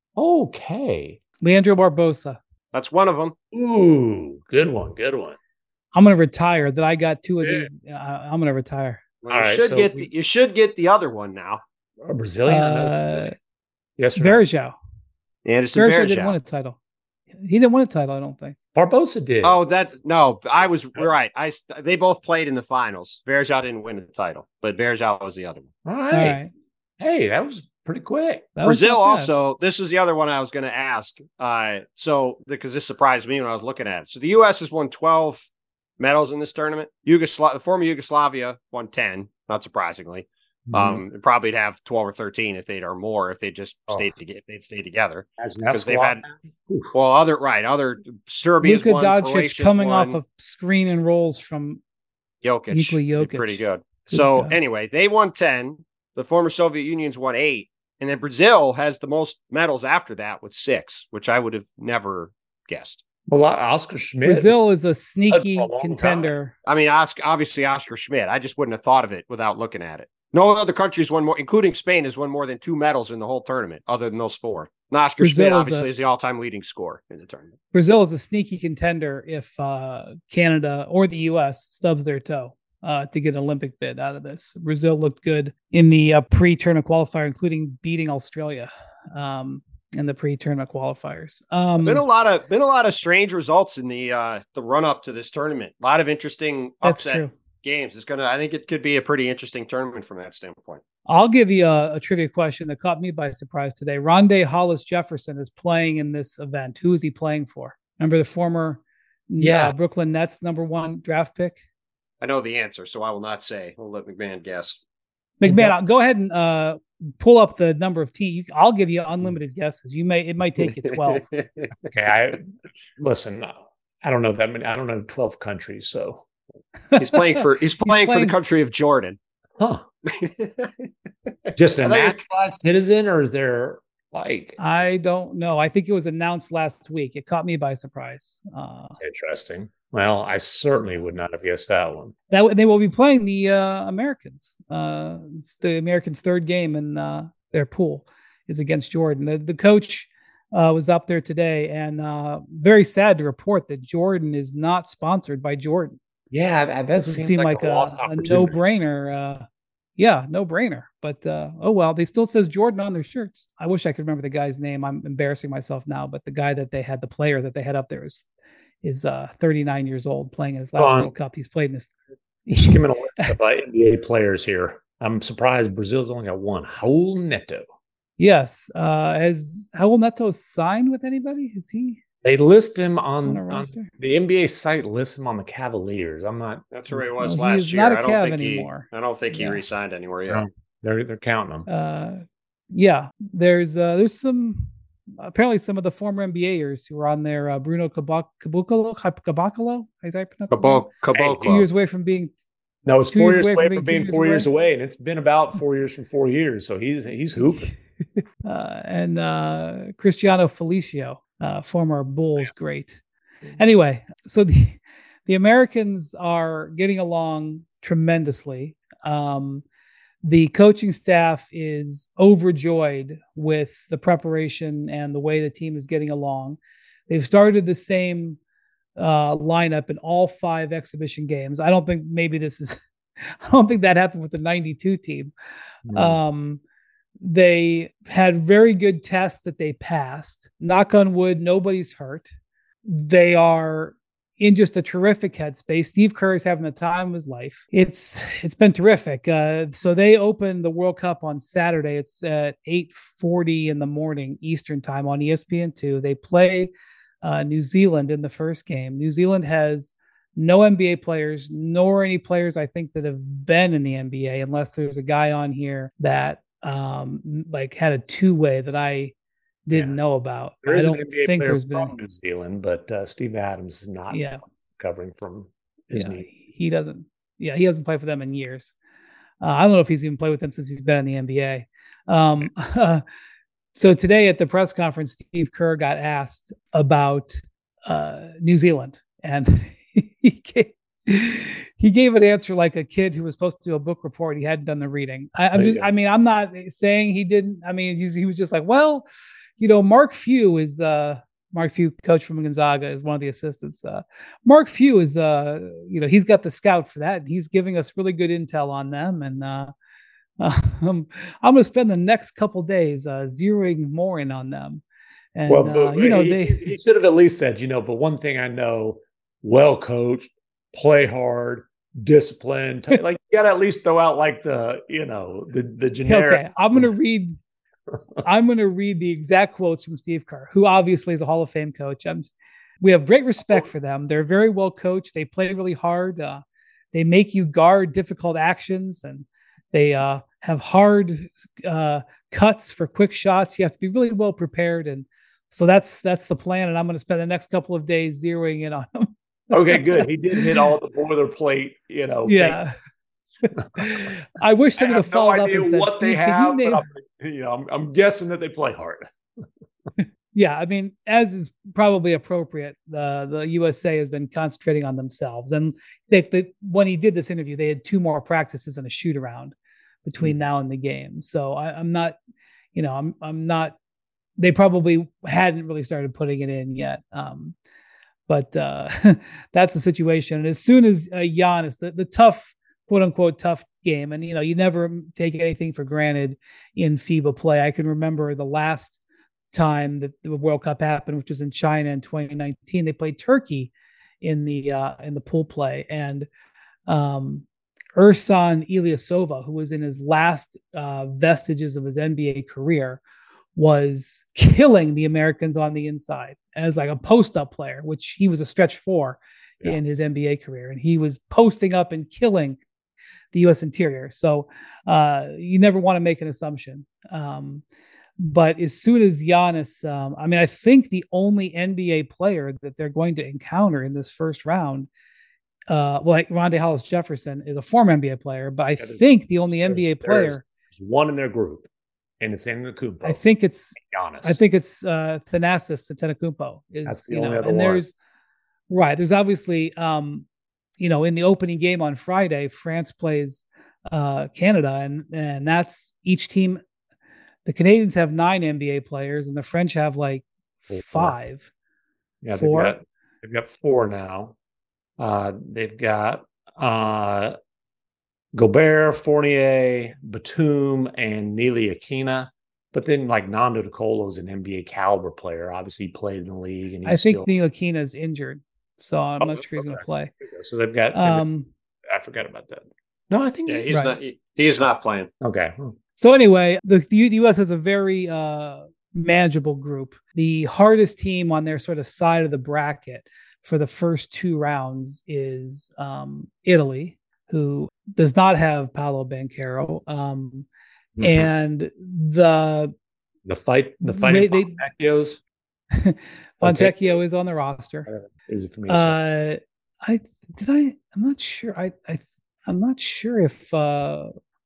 C: Okay.
A: Leandro Barbosa.
B: That's one of them.
C: Ooh, good one. Good one.
A: I'm going to retire. That I got two of
C: yeah.
A: these. Uh, I'm going to retire.
B: Well, you right, should so get the, you should get the other one now.
C: A Brazilian?
A: Uh,
C: yes,
A: Varejao.
B: Anderson
A: Varejao
B: Varejao
A: didn't win a title. He didn't win a title, I don't think.
C: Barbosa did.
B: Oh, that no, I was right. I they both played in the finals. Varejao didn't win a title, but Varejao was the other one.
C: All right. All right. Hey, that was pretty quick.
B: That Brazil also. This is the other one I was going to ask. Uh, so because this surprised me when I was looking at it. So the U S has won twelve medals in this tournament. Yugoslavia, the former Yugoslavia, won ten. Not surprisingly, mm-hmm. um, probably have twelve or thirteen if they'd or more if they just oh. stayed together. If they'd stayed together because they've had well other right other Serbia's
A: Luka
B: won,
A: Doncic
B: Croatia's
A: coming
B: won.
A: off of screen and rolls from
B: Jokic.
A: Jokic.
B: Pretty good. good so guy. Anyway, they won ten. The former Soviet Union's won eight. And then Brazil has the most medals after that with six, which I would have never guessed.
C: Well, Oscar Schmidt.
A: Brazil is a sneaky a contender.
B: Time. I mean, Oscar, obviously Oscar Schmidt. I just wouldn't have thought of it without looking at it. No other country's won more, including Spain, has won more than two medals in the whole tournament, other than those four. And Oscar Brazil Schmidt, obviously, is, a, is the all-time leading scorer in the tournament.
A: Brazil is a sneaky contender if uh, Canada or the U S stubs their toe. Uh, to get an Olympic bid out of this. Brazil looked good in the uh, pre-tournament qualifier, including beating Australia um, in the pre-tournament qualifiers. Um,
B: been a lot of been a lot of strange results in the uh, the run up to this tournament. A lot of interesting upset games. It's gonna. I think it could be a pretty interesting tournament from that standpoint.
A: I'll give you a, a trivia question that caught me by surprise today. Rondé Hollis Jefferson is playing in this event. Who is he playing for? Remember the former
C: yeah.
A: uh, Brooklyn Nets number one draft pick?
B: I know the answer, so I will not say. We'll let McMahon guess.
A: McMahon, I'll go ahead and uh, pull up the number of teams. I'll give you unlimited guesses. You may it might take you twelve.
C: Okay, I listen. I don't know that many. I don't know twelve countries. So
B: he's playing for he's playing, he's playing for the country of Jordan.
C: Huh? Just a naturalized citizen, or is there like?
A: I don't know. I think it was announced last week. It caught me by surprise. Uh,
C: That's interesting. Well, I certainly would not have guessed that one.
A: That they will be playing the uh, Americans. Uh, it's the Americans' third game in uh, their pool is against Jordan. The, the coach uh, was up there today, and uh, very sad to report that Jordan is not sponsored by Jordan.
C: Yeah, that doesn't
A: seem,
C: seem
A: like,
C: like a,
A: a, a no-brainer. Uh, yeah, no-brainer. But uh, oh well, they still says Jordan on their shirts. I wish I could remember the guy's name. I'm embarrassing myself now, but the guy that they had, the player that they had up there is. is uh, thirty-nine years old playing his last World Cup. He's played in his third.
C: Just give me a list of uh, N B A players here. I'm surprised Brazil's only got one. Raul Neto.
A: Yes. Uh, has Raul Neto signed with anybody? Is he?
C: They list him on,
A: on,
C: on the N B A site. Lists him on the Cavaliers. I'm not.
B: That's where he was
A: well,
B: last
A: he
B: year.
A: Not a
B: I don't
A: Cav
B: think
A: anymore.
B: he. I don't think he yeah. re-signed anywhere yet.
C: No. They're they're counting them.
A: Uh, yeah, there's uh, there's some apparently some of the former NBAers who are on there. Uh, Bruno Caboclo, Caboclo, is that pronounced?
B: Caboclo, Caboclo.
A: Two years away from being.
C: No, it's
A: two
C: four
A: years
C: years
A: away
C: away
A: from
C: from
A: being
C: being
A: two
C: four
A: years
C: years away, and it's been about four years from four years. So he's he's hooping.
A: uh, and uh, Cristiano Felicio, uh, former Bulls great. Anyway, so the the Americans are getting along tremendously. Um, the coaching staff is overjoyed with the preparation and the way the team is getting along. They've started the same uh, lineup in all five exhibition games. I don't think maybe this is, I don't think that happened with the ninety-two team. Mm. Um, they had very good tests that they passed. Knock on wood, nobody's hurt. They are in just a terrific headspace. Steve Kerr is having the time of his life. It's it's been terrific. Uh, so they opened the World Cup on Saturday. It's at eight forty in the morning Eastern time on E S P N two. They play uh, New Zealand in the first game. New Zealand has no N B A players, nor any players I think that have been in the N B A, unless there's a guy on here that um, like had a two-way that I didn't yeah. know about.
C: There is
A: I don't
C: an N B A
A: think
C: player
A: there's
C: from
A: been
C: New Zealand, but uh, Steve Adams is not
A: yeah.
C: covering from his
A: yeah,
C: knee.
A: He doesn't. Yeah, he hasn't played for them in years. Uh, I don't know if he's even played with them since he's been in the N B A. Um, uh, so today at the press conference, Steve Kerr got asked about uh, New Zealand, and he gave, he gave an answer like a kid who was supposed to do a book report. He hadn't done the reading. I, I'm just. I mean, I'm not saying he didn't. I mean, he was just like, well. You know, Mark Few is uh, Mark Few, coach from Gonzaga, is one of the assistants. Uh, Mark Few is, uh, you know, he's got the scout for that. And he's giving us really good intel on them. And uh, uh, I'm, I'm going to spend the next couple days uh, zeroing more in on them. And,
C: well, but,
A: uh, you know,
C: he,
A: they
C: he should have at least said, you know, but one thing I know, well coached, play hard, disciplined. Like you got to at least throw out like the, you know, the the generic.
A: Okay, I'm going to read. I'm going to read the exact quotes from Steve Kerr, who obviously is a Hall of Fame coach. I'm, we have great respect for them. They're very well coached. They play really hard. Uh, they make you guard difficult actions, and they uh, have hard uh, cuts for quick shots. You have to be really well prepared, and so that's that's the plan. And I'm going to spend the next couple of days zeroing in on them.
C: Okay, good. He did hit all the boilerplate, you know.
A: Yeah. I wish someone would have followed
C: no
A: up and said,
C: what
A: Steve,
C: they have,
A: you,
C: but I'm, you know, I'm, I'm guessing that they play hard.
A: Yeah, I mean, as is probably appropriate, the the U S A has been concentrating on themselves. And they, they, when he did this interview, they had two more practices and a shoot around between mm-hmm. now and the game. So I, I'm not, you know, I'm I'm not. They probably hadn't really started putting it in yet. Um, but uh, that's the situation. And as soon as uh, Giannis, the the tough. quote unquote tough game. And, you know, you never take anything for granted in FIBA play. I can remember the last time that the World Cup happened, which was in China in twenty nineteen, they played Turkey in the, uh, in the pool play. And um, Ersan Ilyasova, who was in his last uh, vestiges of his N B A career, was killing the Americans on the inside as like a post-up player, which he was a stretch four yeah. in his N B A career. And he was posting up and killing the U S interior. So uh, you never want to make an assumption. Um, but as soon as Giannis, um, I mean, I think the only N B A player that they're going to encounter in this first round, uh, well, like Rondae Hollis Jefferson is a former N B A player, but I yeah, think the only N B A player.
C: There's one in their group, and it's Antetokounmpo.
A: I think it's
C: Giannis.
A: I think it's uh, Thanasis Antetokounmpo. Is
C: That's the
A: you
C: only
A: know,
C: other
A: and
C: one.
A: there's right. There's obviously. Um, you know, in the opening game on Friday, France plays uh, Canada, and and that's each team. The Canadians have nine N B A players, and the French have like five.
C: Yeah,
A: four.
C: They've got, they've got four now. Uh, they've got uh, Gobert, Fournier, Batum, and Ntilikina. But then, like Nando De Colo is an N B A caliber player. Obviously, he played in the league, and he's
A: I think
C: still...
A: Ntilikina is injured. So I'm
C: oh,
A: not sure he's
C: okay.
A: going to play.
C: So they've got.
A: Um,
C: I forgot about that. No, I think
B: yeah,
C: he's,
B: he's
A: right.
B: not. He, he's not playing.
C: Okay.
A: So anyway, the, the U S has a very uh, manageable group. The hardest team on their sort of side of the bracket for the first two rounds is um, Italy. who does not have Paolo Banchero. Um,
C: Mhm.
A: And the
C: The fight, the fighting
A: they,
C: Fontecchios.
A: Fontecchio is on the roster.
C: Easy for me to say.
A: Uh, I did I. I'm not sure. I I I'm not sure if. Uh,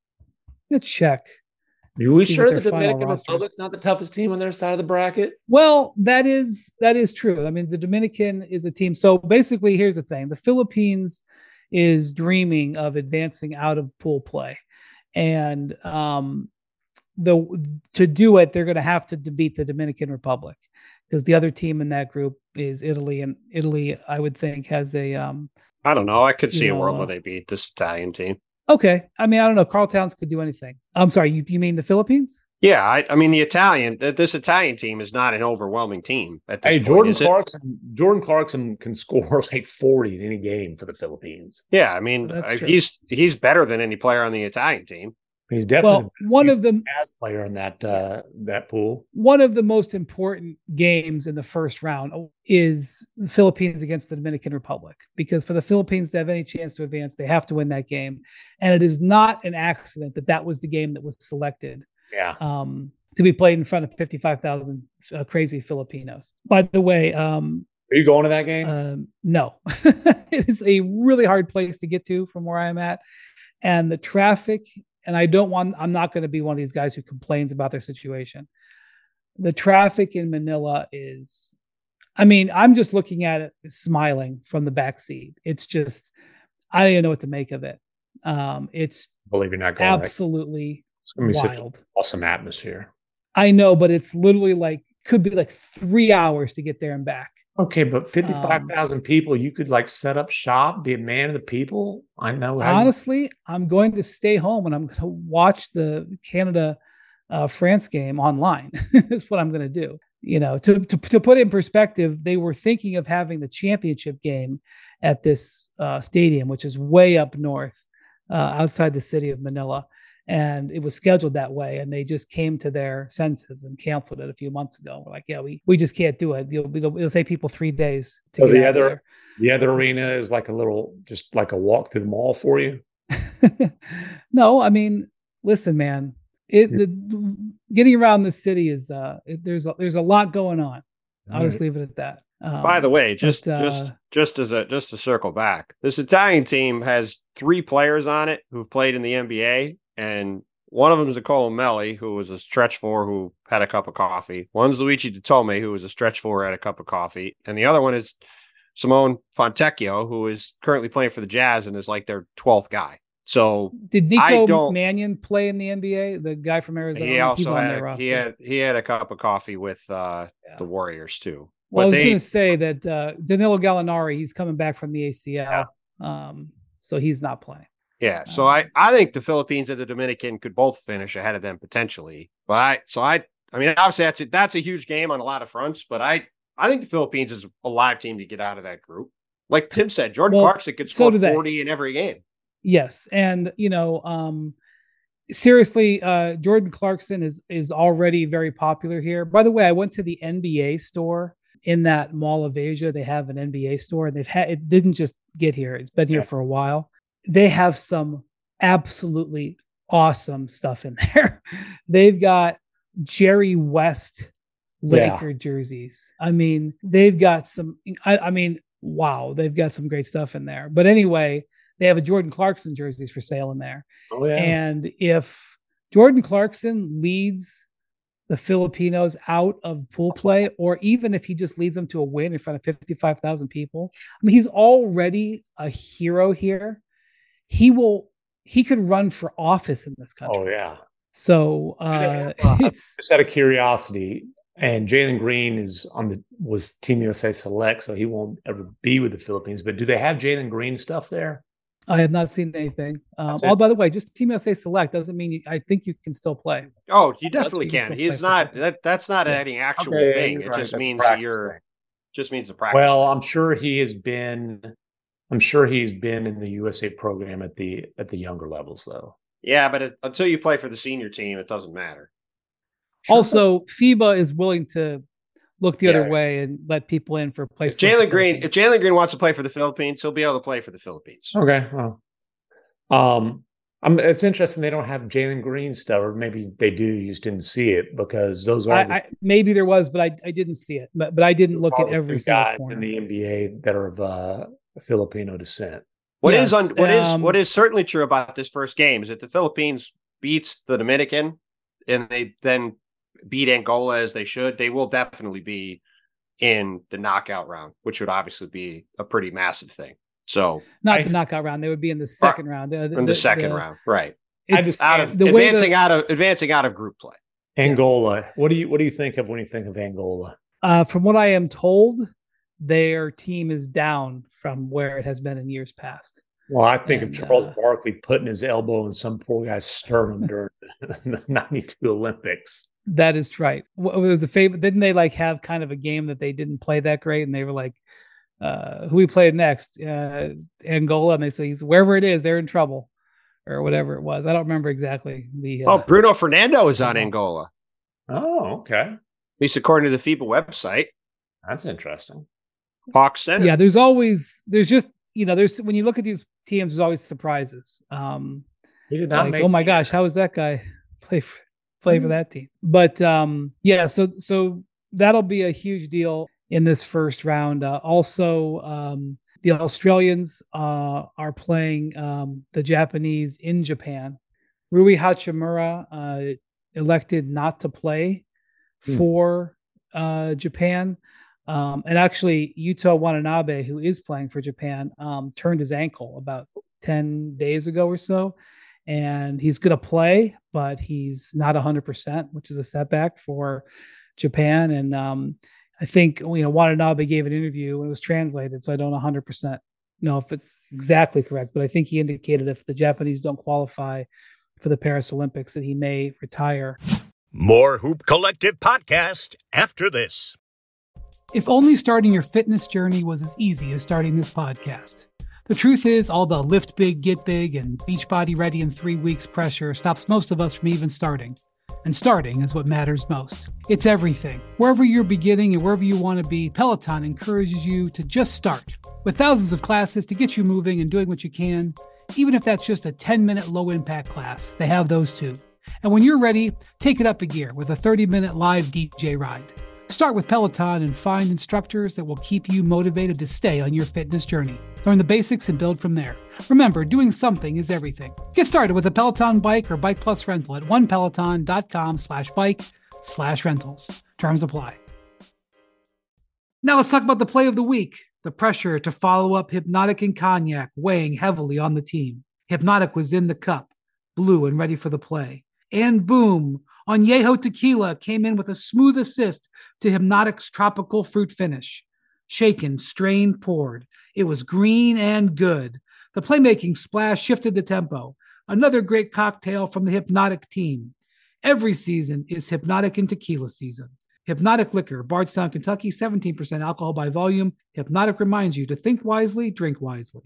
A: let's check.
C: Are we
A: see
C: sure
A: what
C: the
A: their final
C: Dominican
A: roster is.
C: Republic's not the toughest team on their side of the bracket?
A: Well, that is that is true. I mean, the Dominican is a team. So basically, here's the thing: the Philippines is dreaming of advancing out of pool play, and um, the to do it, they're going to have to beat the Dominican Republic because the other team in that group is Italy, and Italy, I would think, has a. Um,
B: I don't know. I could see
A: you
B: a world
A: know,
B: where they beat this Italian team.
A: okay, I mean, I don't know. Carl Towns could do anything. I'm sorry, you you mean the Philippines?
B: Yeah, I, I mean the Italian. This Italian team is not an overwhelming team at this
C: Hey,
B: point.
C: Jordan
B: is it?
C: Clarkson. Jordan Clarkson can score like forty in any game for the Philippines.
B: Yeah, I mean
A: That's
B: uh,
A: true.
B: he's he's better than any player on the Italian team.
C: He's definitely
A: Well,
C: the best
A: one
C: youth
A: of the
C: as player in that uh, that pool.
A: one of the most important games in the first round is the Philippines against the Dominican Republic, because for the Philippines to have any chance to advance, they have to win that game. And it is not an accident that that was the game that was selected
C: Yeah.
A: um, to be played in front of fifty-five thousand uh, crazy Filipinos. By the way, um,
C: Are you going to that game?
A: um, no, it is a really hard place to get to from where I'm at. And the traffic, and I don't want, I'm not going to be one of these guys who complains about their situation. The traffic in Manila is, I mean, I'm just looking at it smiling from the back seat. It's just, I don't even know what to make of it. Um, it's
C: I believe you're not going.
A: absolutely
C: It's going to be such an
A: wild.
C: awesome atmosphere.
A: I know, but it's literally like, could be like three hours to get there and back.
C: Okay, but fifty-five thousand um, people, you could like set up shop, be a man of the people. I know.
A: Honestly, you- I'm going to stay home and I'm going to watch the Canada uh, France game online. That's what I'm going to do. You know, to, to to put it in perspective, they were thinking of having the championship game at this uh, stadium, which is way up north, uh, outside the city of Manila. And it was scheduled that way, and they just came to their senses and canceled it a few months ago. We're like, yeah, we we just can't do it. It'll, it'll, it'll take people three days to
C: so
A: get
C: the
A: out
C: other
A: there.
C: the other arena is like a little, just like a walk through the mall for you.
A: No, I mean, listen, man, it the, getting around the city is uh, it, there's a, there's a lot going on. I'll just leave it at that. Um,
B: By the way, just
A: but, uh,
B: just just as a just to circle back, this Italian team has three players on it who've played in the N B A. And one of them is Nicolo Melli, who was a stretch four who had a cup of coffee. One's Luigi Ditome, who was a stretch four who had a cup of coffee. And the other one is Simone Fontecchio, who is currently playing for the Jazz and is like their twelfth guy. So
A: did Nico Mannion play in the N B A? The guy from Arizona.
B: He also
A: He's on
B: had
A: their
B: a,
A: roster.
B: he had he had a cup of coffee with uh,
A: yeah.
B: the Warriors too.
A: Well,
B: but
A: I was
B: they,
A: going to say that uh, Danilo Gallinari, he's coming back from the A C L,
C: yeah.
A: um, so he's not playing.
B: Yeah, so I, I think the Philippines and the Dominican could both finish ahead of them potentially. But I so I I mean obviously that's a, that's a huge game on a lot of fronts. But I I think the Philippines is a live team to get out of that group. Like Tim said, Jordan
A: well,
B: Clarkson could score
A: so
B: forty in every game.
A: Yes, and you know, um, seriously, uh, Jordan Clarkson is is already very popular here. By the way, I went to the N B A store in that Mall of Asia. They have an N B A store, and they've had it didn't just get here; it's been here yeah. for a while. They have some absolutely awesome stuff in there. They've got Jerry West Laker yeah. jerseys. I mean, they've got some, I, I mean, wow, they've got some great stuff in there. But anyway, they have a Jordan Clarkson jerseys for sale in there.
C: Oh, yeah.
A: And if Jordan Clarkson leads the Filipinos out of pool play, or even if he just leads them to a win in front of fifty-five thousand people, I mean, he's already a hero here. He will, he could run for office in this country.
C: Oh, yeah.
A: So uh,
C: uh,
A: it's
C: just out of curiosity, and Jalen Green is on the was Team U S A Select, so he won't ever be with the Philippines. But do they have Jalen Green stuff there?
A: I have not seen anything. Um, oh, by the way, just Team U S A Select doesn't mean you, I think you can still play.
B: Oh, you definitely can. can. He's not that. That's not yeah. any actual okay, thing. It right. just that's means that you're. Thing. Just means the practice.
C: Well,
B: thing.
C: I'm sure he has been. I'm sure he's been in the U S A program at the at the younger levels, though.
B: Yeah, but it, until you play for the senior team, it doesn't matter.
A: Sure. Also, FIBA is willing to look the yeah. other way and let people in for places.
B: If Jalen Green, if Jalen Green wants to play for the Philippines, he'll be able to play for the Philippines.
C: Okay, well, Um, I'm, it's interesting they don't have Jalen Green stuff, or maybe they do. You just didn't see it because those are
A: I,
C: the,
A: I, maybe there was, but I, I didn't see it. But but I didn't look at every single
C: guys
A: corner.
C: in the N B A that are of uh, Filipino descent.
B: What
A: yes,
B: is un, what um, is what is certainly true about this first game is that the Philippines beats the Dominican and they then beat Angola as they should, they will definitely be in the knockout round, which would obviously be a pretty massive thing. So
A: not
C: I,
A: the knockout round, they would be in the second round. The,
B: the, in the, the second the, round, right?
A: It's
B: out of the advancing the, out of advancing out of group play.
C: Angola. Yeah. What do you what do you think of when you think of Angola?
A: Uh, from what I am told, their team is down from where it has been in years past.
C: Well, I think and, of Charles
A: uh,
C: Barkley putting his elbow in some poor guy's sternum during the ninety-two Olympics.
A: That is right. It was a favorite. Didn't they like have kind of a game that they didn't play that great, and they were like, uh, "Who we played next? Uh, Angola." And they say, "Wherever it is, they're in trouble," or whatever it was. I don't remember exactly. The
B: uh, oh, Bruno Fernando is on Angola.
C: Oh, okay. At
B: least according to the FIBA website.
C: That's interesting.
B: Hawks Center.
A: Yeah, there's always there's just you know there's when you look at these teams, there's always surprises. Um,
C: he did not
A: like,
C: make.
A: Oh my gosh, how is that guy play for? play for that team. But um, yeah, so so that'll be a huge deal in this first round. Uh, also, um, the Australians uh, are playing um, the Japanese in Japan. Rui Hachimura uh, elected not to play for uh, Japan. Um, and actually, Yuta Watanabe, who is playing for Japan, um, turned his ankle about ten days ago or so. And he's going to play, but he's not one hundred percent, which is a setback for Japan. And um, I think, you know, Watanabe gave an interview and it was translated, so I don't one hundred percent know if it's exactly correct, but I think he indicated if the Japanese don't qualify for the Paris Olympics that he may retire.
D: More Hoop Collective podcast after this.
A: If only starting your fitness journey was as easy as starting this podcast. The truth is, all the lift big, get big, and Beachbody ready in three weeks pressure stops most of us from even starting. And starting is what matters most. It's everything. Wherever you're beginning and wherever you want to be, Peloton encourages you to just start. With thousands of classes to get you moving and doing what you can, even if that's just a ten-minute low-impact class, they have those too. And when you're ready, take it up a gear with a thirty-minute live D J ride. Start with Peloton and find instructors that will keep you motivated to stay on your fitness journey. Learn the basics and build from there. Remember, doing something is everything. Get started with a Peloton bike or Bike Plus rental at onepeloton.com slash bike slash rentals. Terms apply. Now let's talk about the play of the week. The pressure to follow up Hypnotic and Cognac weighing heavily on the team. Hypnotic was in the cup, blue and ready for the play. And boom, Añejo Tequila came in with a smooth assist to Hypnotic's tropical fruit finish. Shaken, strained, poured. It was green and good. The playmaking splash shifted the tempo. Another great cocktail from the Hypnotic team. Every season is Hypnotic and Tequila season. Hypnotic Liquor, Bardstown, Kentucky, seventeen percent alcohol by volume. Hypnotic reminds you to think wisely, drink wisely.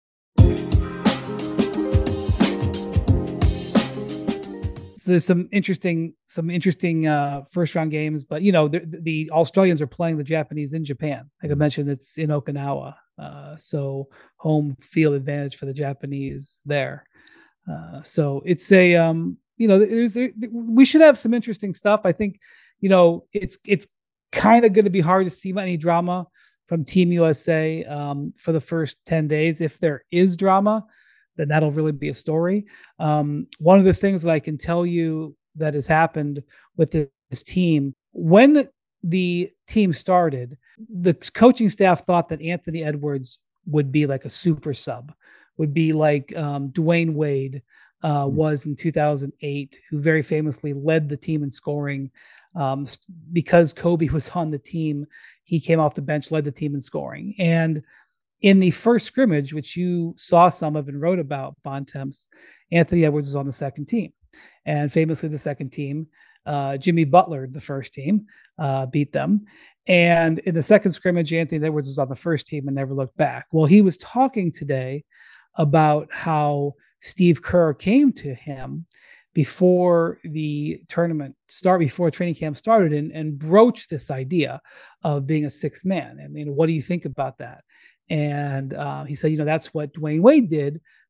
A: So there's some interesting, some interesting uh, first round games, but you know the, the Australians are playing the Japanese in Japan. Like I mentioned, it's in Okinawa, uh, so home field advantage for the Japanese there. Uh, so it's a, um, you know, there's there, we should have some interesting stuff. I think, you know, it's it's kind of going to be hard to see any drama from Team U S A um, for the first ten days. If there is drama, then that'll really be a story. Um, one of the things that I can tell you that has happened with this team, when the team started, the coaching staff thought that Anthony Edwards would be like a super sub, would be like um, Dwayne Wade uh, was in two thousand eight, who very famously led the team in scoring. Um, because Kobe was on the team, he came off the bench, led the team in scoring. And in the first scrimmage, which you saw some of and wrote about, Bontemps, Anthony Edwards was on the second team. And famously, the second team, uh, Jimmy Butler, the first team, uh, beat them. And in the second scrimmage, Anthony Edwards was on the first team and never looked back. Well, he was talking today about how Steve Kerr came to him before the tournament start, before training camp started, and, and broached this idea of being a sixth man. I mean, what do you think about that? And uh, he said, you know, that's what Dwayne Wade did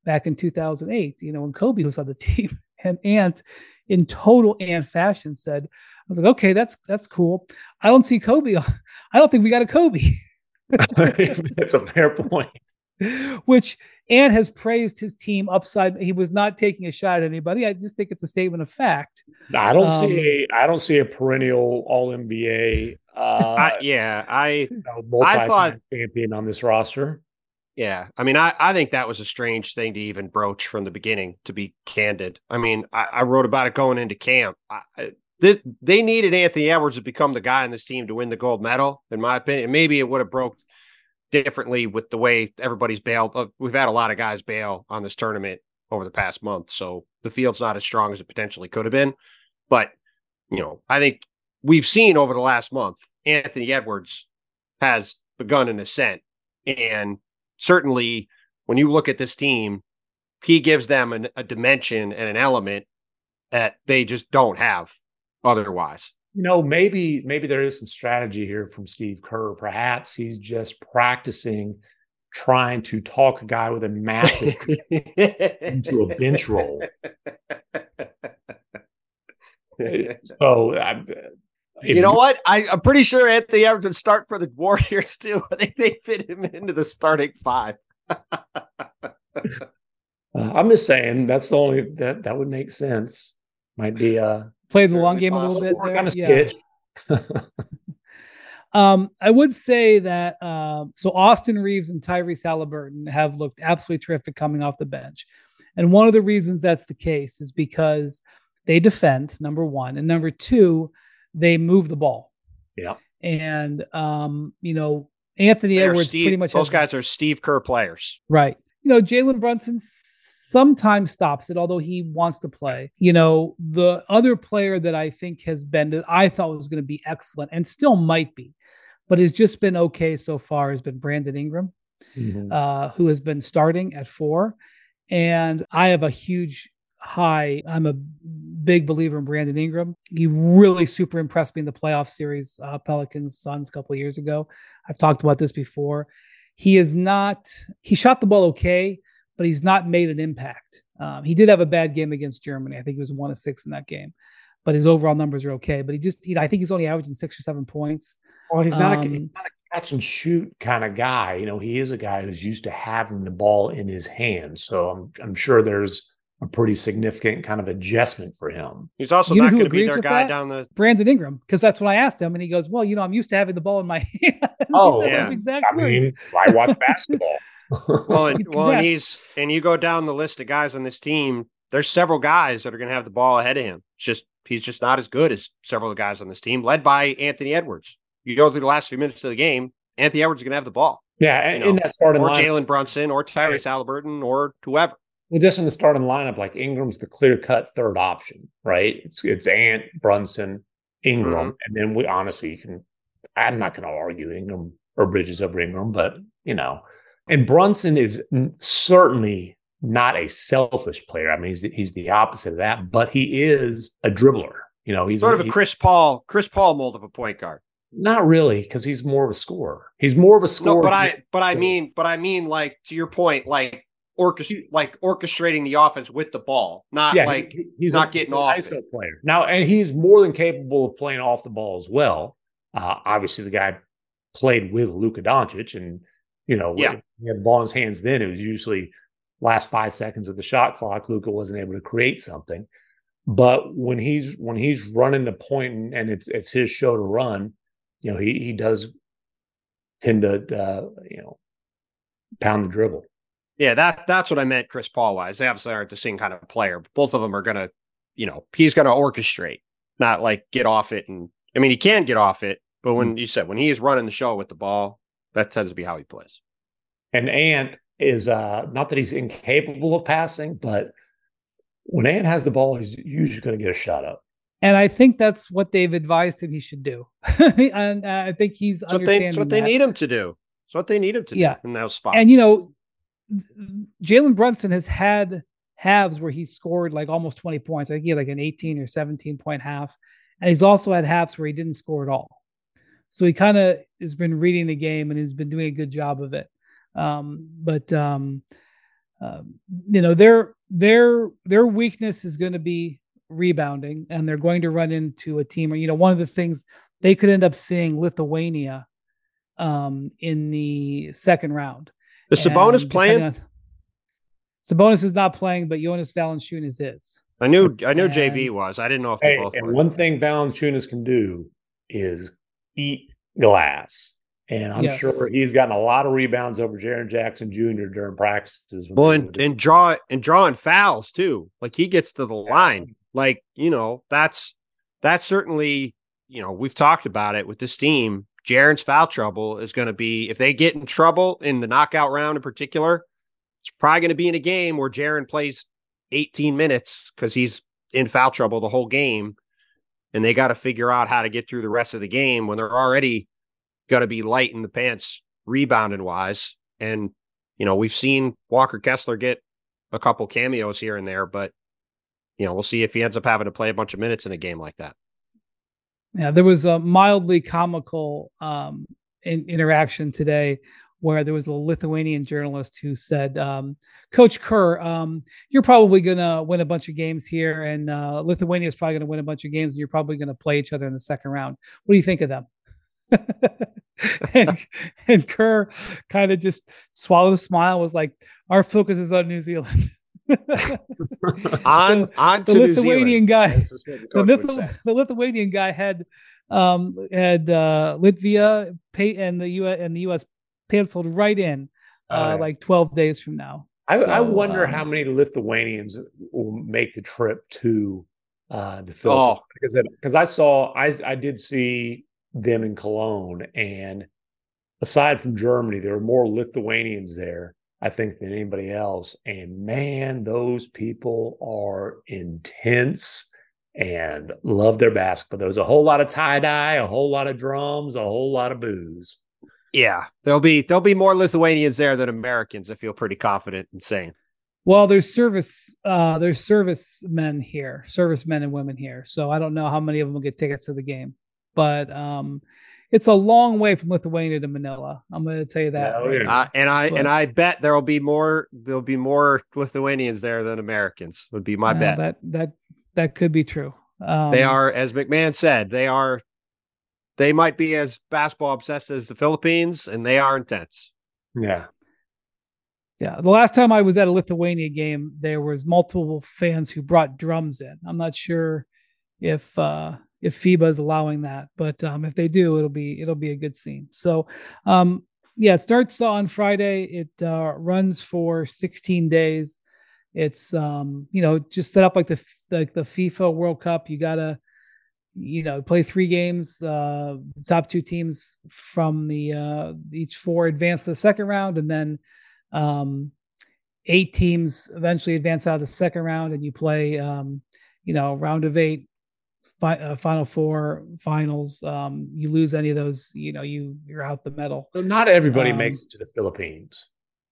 A: back in two thousand eight, you know, when Kobe was on the team. And Ant, in total Ant fashion, said, I was like, okay, that's that's cool. I don't see Kobe. I don't think we got a Kobe.
C: That's a fair point.
A: Which Ant has praised his team upside. He was not taking a shot at anybody. I just think it's a statement of fact.
C: I don't
A: um,
C: see a I don't see a perennial All N B A uh
B: I, yeah, I
C: you know,
B: I thought
C: champion on this roster.
B: Yeah, I mean, I, I think that was a strange thing to even broach from the beginning, to be candid. I mean, I, I wrote about it going into camp. I, they, they needed Anthony Edwards to become the guy on this team to win the gold medal, in my opinion. Maybe it would have broke differently with the way everybody's bailed. We've had a lot of guys bail on this tournament over the past month, so the field's not as strong as it potentially could have been. But, you know, I think we've seen over the last month, Anthony Edwards has begun an ascent. And certainly, when you look at this team, he gives them an, a dimension and an element that they just don't have otherwise.
C: You know, maybe maybe there is some strategy here from Steve Kerr. Perhaps he's just practicing trying to talk a guy with a massive into a bench roll. So, I,
B: you know you, what? I, I'm pretty sure Anthony Edwards would start for the Warriors too. I think they fit him into the starting five.
C: uh, I'm just saying that's the only that that would make sense. Might be uh
A: play the long game possible. A little bit.
C: Kind of sketch.
A: Yeah. um, I would say that uh, so Austin Reeves and Tyrese Halliburton have looked absolutely terrific coming off the bench, and one of the reasons that's the case is because they defend, number one, and number two, they move the ball.
C: Yeah.
A: And, um, you know, Anthony They're Edwards
B: Steve,
A: pretty much.
B: Those
A: has,
B: guys are Steve Kerr players.
A: Right. You know, Jalen Brunson sometimes stops it, although he wants to play. You know, the other player that I think has been, that I thought was going to be excellent and still might be, but has just been okay so far, has been Brandon Ingram, mm-hmm. uh, who has been starting at four. And I have a huge high. I'm a big believer in Brandon Ingram. He really super impressed me in the playoff series, uh, Pelicans Suns a couple of years ago. I've talked about this before. He is not, he shot the ball okay, but he's not made an impact. Um, he did have a bad game against Germany. I think he was one of six in that game, but his overall numbers are okay. But he just, he, I think he's only averaging six or seven points.
C: Well, he's not,
A: um,
C: a, he's not a catch and shoot kind of guy. You know, he is a guy who's used to having the ball in his hands. So I'm, I'm sure there's a pretty significant kind of adjustment for him.
B: He's also you not going to be their guy that? down the
A: Brandon Ingram, because that's what I asked him, and he goes, "Well, you know, I'm used to having the ball in my hands."
C: Oh,
A: yeah.
C: Exact I words. mean, I watch basketball.
B: well, and, well, and he's and you go down the list of guys on this team. There's several guys that are going to have the ball ahead of him. It's just he's just not as good as several of the guys on this team, led by Anthony Edwards. You go through the last few minutes of the game, Anthony Edwards is going to have the ball.
C: Yeah, and in that starting
B: or
C: line,
B: Jalen Brunson, or Tyrese Halliburton, or whoever.
C: Well, just in the starting lineup, like Ingram's the clear-cut third option, right? It's it's Ant, Brunson, Ingram, mm-hmm. and then we honestly you can. I'm not going to argue Ingram or Bridges over Ingram, but you know, and Brunson is certainly not a selfish player. I mean, he's the, he's the opposite of that, but he is a dribbler. You know, he's
B: sort of a Chris Paul, Chris Paul mold of a point guard.
C: Not really, because he's more of a scorer. He's more of a scorer.
B: No, but I, but I mean, but I mean, like to your point, like. Orchest- like orchestrating the offense with the ball, not yeah, like he, he's not a, getting off
C: I S O it. player now, and he's more than capable of playing off the ball as well. Uh, obviously, the guy played with Luka Doncic, and you know,
B: yeah.
C: when he had the ball in his hands. Then it was usually last five seconds of the shot clock. Luka wasn't able to create something, but when he's when he's running the point and, and it's it's his show to run, you know, he he does tend to uh, you know pound the dribble.
B: Yeah, that that's what I meant, Chris Paul wise. They obviously aren't the same kind of player, but both of them are gonna, you know, he's gonna orchestrate, not like get off it. And I mean, he can get off it, but when mm-hmm. you said when he is running the show with the ball, that tends to be how he plays.
C: And Ant is uh, not that he's incapable of passing, but when Ant has the ball, he's usually going to get a shot up.
A: And I think that's what they've advised him he should do. And uh, I think he's
B: that's what they, that's what they need him to do. It's what they need him to
A: yeah.
B: do in those spots.
A: And you know. Jalen Brunson has had halves where he scored like almost twenty points. I think he had like an eighteen or seventeen point half. And he's also had halves where he didn't score at all. So he kind of has been reading the game and he's been doing a good job of it. Um, but um, um, you know, their their their weakness is going to be rebounding, and they're going to run into a team. Or you know, one of the things they could end up seeing Lithuania um, in the second round.
B: Is Sabonis playing?
A: On, Sabonis is not playing, but Jonas Valanciunas is.
B: I knew I knew
A: and,
B: J V was. I didn't know if
C: hey,
B: they both
C: and
B: were.
C: One thing Valanciunas can do is eat glass. And I'm yes. sure he's gotten a lot of rebounds over Jaren Jackson Junior during practices.
B: Well, and, and draw and drawing fouls too. Like he gets to the yeah. line. Like, you know, that's that's certainly, you know, we've talked about it with this team. Jaren's foul trouble is going to be, if they get in trouble in the knockout round in particular, it's probably going to be in a game where Jaren plays eighteen minutes because he's in foul trouble the whole game. And they got to figure out how to get through the rest of the game when they're already got to be light in the pants rebounding wise. And, you know, we've seen Walker Kessler get a couple cameos here and there, but, you know, we'll see if he ends up having to play a bunch of minutes in a game like that.
A: Yeah, there was a mildly comical um, in, interaction today where there was a Lithuanian journalist who said, um, Coach Kerr, um, you're probably going to win a bunch of games here, and uh, Lithuania is probably going to win a bunch of games, and you're probably going to play each other in the second round. What do you think of them? and, and Kerr kind of just swallowed a smile, was like, our focus is on New Zealand.
B: on
A: the,
B: on to
A: the
B: New
A: Lithuanian
B: Zealand.
A: guy, the, the, Lithu- the Lithuanian guy had um, had uh, Latvia pay, and the U S and the U S penciled right in uh, uh, like twelve days from now.
C: I,
A: so,
C: I wonder
A: um,
C: how many Lithuanians will make the trip to uh, the Philippines
B: oh.
C: because because I saw I I did see them in Cologne, and aside from Germany, there were more Lithuanians there, I think, than anybody else. And man, those people are intense and love their basketball. There was a whole lot of tie-dye, a whole lot of drums, a whole lot of booze.
B: Yeah, there'll be there'll be more Lithuanians there than Americans. I feel pretty confident in saying.
A: Well, there's service uh, there's servicemen here, servicemen and women here. So I don't know how many of them will get tickets to the game, but um, it's a long way from Lithuania to Manila. I'm going to tell you that.
B: Oh, yeah. uh, and I but, and I bet there will be more there'll be more Lithuanians there than Americans. Would be my
A: uh,
B: bet.
A: That that that could be true. Um,
B: they are, as McMahon said, they are. They might be as basketball obsessed as the Philippines, and they are intense.
C: Yeah.
A: Yeah. The last time I was at a Lithuania game, there was multiple fans who brought drums in. I'm not sure if uh, if FIBA is allowing that, but um, if they do, it'll be it'll be a good scene. So, um, yeah, it starts on Friday. It uh, runs for sixteen days. It's um, you know, just set up like the like the FIFA World Cup. You gotta you know, play three games. Uh, the top two teams from the uh, each four advance to the second round, and then um, eight teams eventually advance out of the second round, and you play, um, you know, round of eight, fi- uh, final four, finals. Um, you lose any of those, you know, you you're out the medal.
C: So not everybody
A: um,
C: makes it to the Philippines.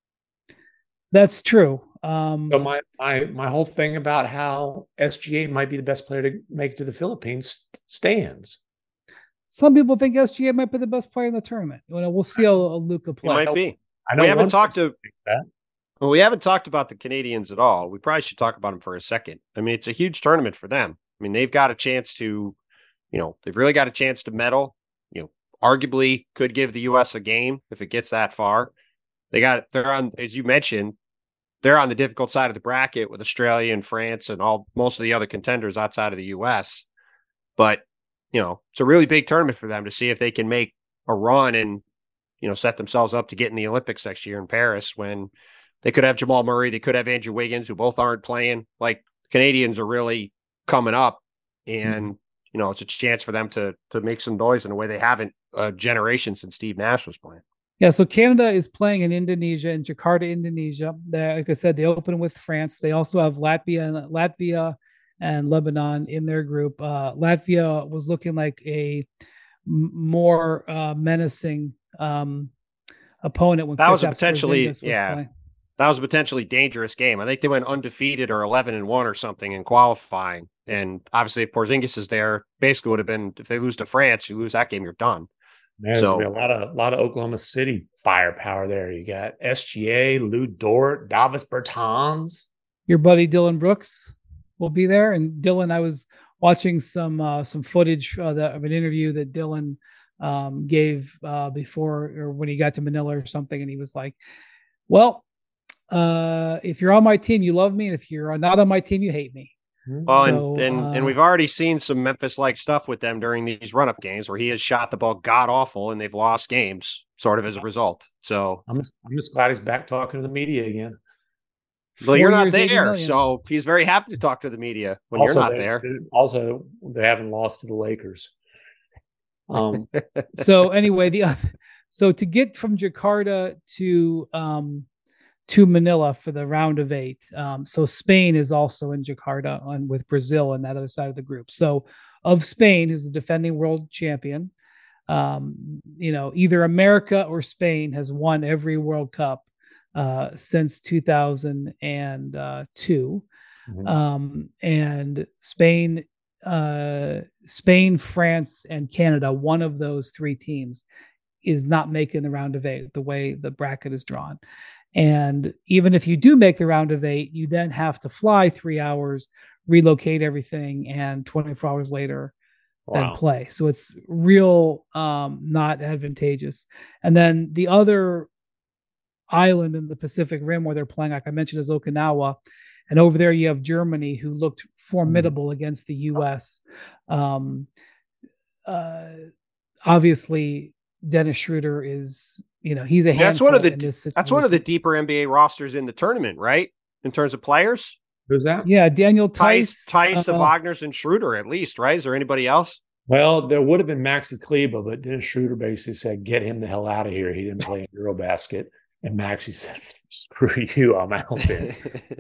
A: That's true. Um,
C: so my my my whole thing about how S G A might be the best player to make it to the Philippines stands.
A: Some people think S G A might be the best player in the tournament. You know, we'll see how Luka plays.
B: It might be.
C: I know
B: we haven't talked to
C: that.
B: Well, we haven't talked about the Canadians at all. We probably should talk about them for a second. I mean, it's a huge tournament for them. I mean, they've got a chance to, you know, they've really got a chance to medal. You know, arguably could give the U S a game if it gets that far. They got they're on, as you mentioned, they're on the difficult side of the bracket with Australia and France and all most of the other contenders outside of the U S. But, you know, it's a really big tournament for them to see if they can make a run and, you know, set themselves up to get in the Olympics next year in Paris, when they could have Jamal Murray, they could have Andrew Wiggins, who both aren't playing. Like, Canadians are really coming up, and, mm-hmm. you know, it's a chance for them to to make some noise in a way they haven't a generation since Steve Nash was playing.
A: Yeah, so Canada is playing in Indonesia, in Jakarta, Indonesia. They, like I said, they open with France. They also have Latvia and Latvia and Lebanon in their group. Uh, Latvia was looking like a m- more uh, menacing um, opponent when
B: that
A: Chris
B: was a potentially
A: was
B: yeah
A: playing.
B: That was a potentially dangerous game. I think they went undefeated or eleven and one or something in qualifying. And obviously, if Porzingis is there, basically would have been, if they lose to France, you lose that game, you're done.
C: There's
B: so
C: gonna be a lot of a lot of Oklahoma City firepower there. You got S G A, Lou Dort, Davis Bertans.
A: Your buddy Dylan Brooks will be there. And Dylan, I was watching some uh, some footage uh, that, of an interview that Dylan um, gave uh, before or when he got to Manila or something, and he was like, "Well, uh, if you're on my team, you love me, and if you're not on my team, you hate me."
B: Well,
A: so,
B: and and,
A: uh,
B: and we've already seen some Memphis-like stuff with them during these run-up games where he has shot the ball god-awful and they've lost games sort of as a result. So
C: I'm just, I'm just glad he's back talking to the media again.
B: Well, you're not
A: years,
B: there, so he's very happy to talk to the media when
C: also,
B: you're not
C: they,
B: there.
C: Also, they haven't lost to the Lakers. Um.
A: so anyway, the other, so to get from Jakarta to um, to Manila for the round of eight. Um, so Spain is also in Jakarta on with Brazil on that other side of the group. So of Spain, who's the defending world champion, um, you know, either America or Spain has won every World Cup uh, since two thousand two. Mm-hmm. Um, and Spain, uh, Spain, France, and Canada, one of those three teams is not making the round of eight the way the bracket is drawn. And even if you do make the round of eight, you then have to fly three hours, relocate everything, and twenty-four hours later, wow. then play. So it's real um, not advantageous. And then the other island in the Pacific Rim where they're playing, like I mentioned, is Okinawa. And over there you have Germany, who looked formidable mm. against the U S. Um, uh, obviously, Dennis Schroeder is, you know, he's a handful.
B: That's one of the
A: in this situation.
B: That's one of the deeper N B A rosters in the tournament, right? In terms of players.
C: Who's that?
A: Yeah, Daniel Tice,
B: Tice, the
A: uh,
B: Wagners, and Schroeder at least, right? Is there anybody else?
C: Well, there would have been Maxi Kleber, but Dennis Schroeder basically said, "Get him the hell out of here." He didn't play in Eurobasket, and Maxi said, "Screw you, I'm out there."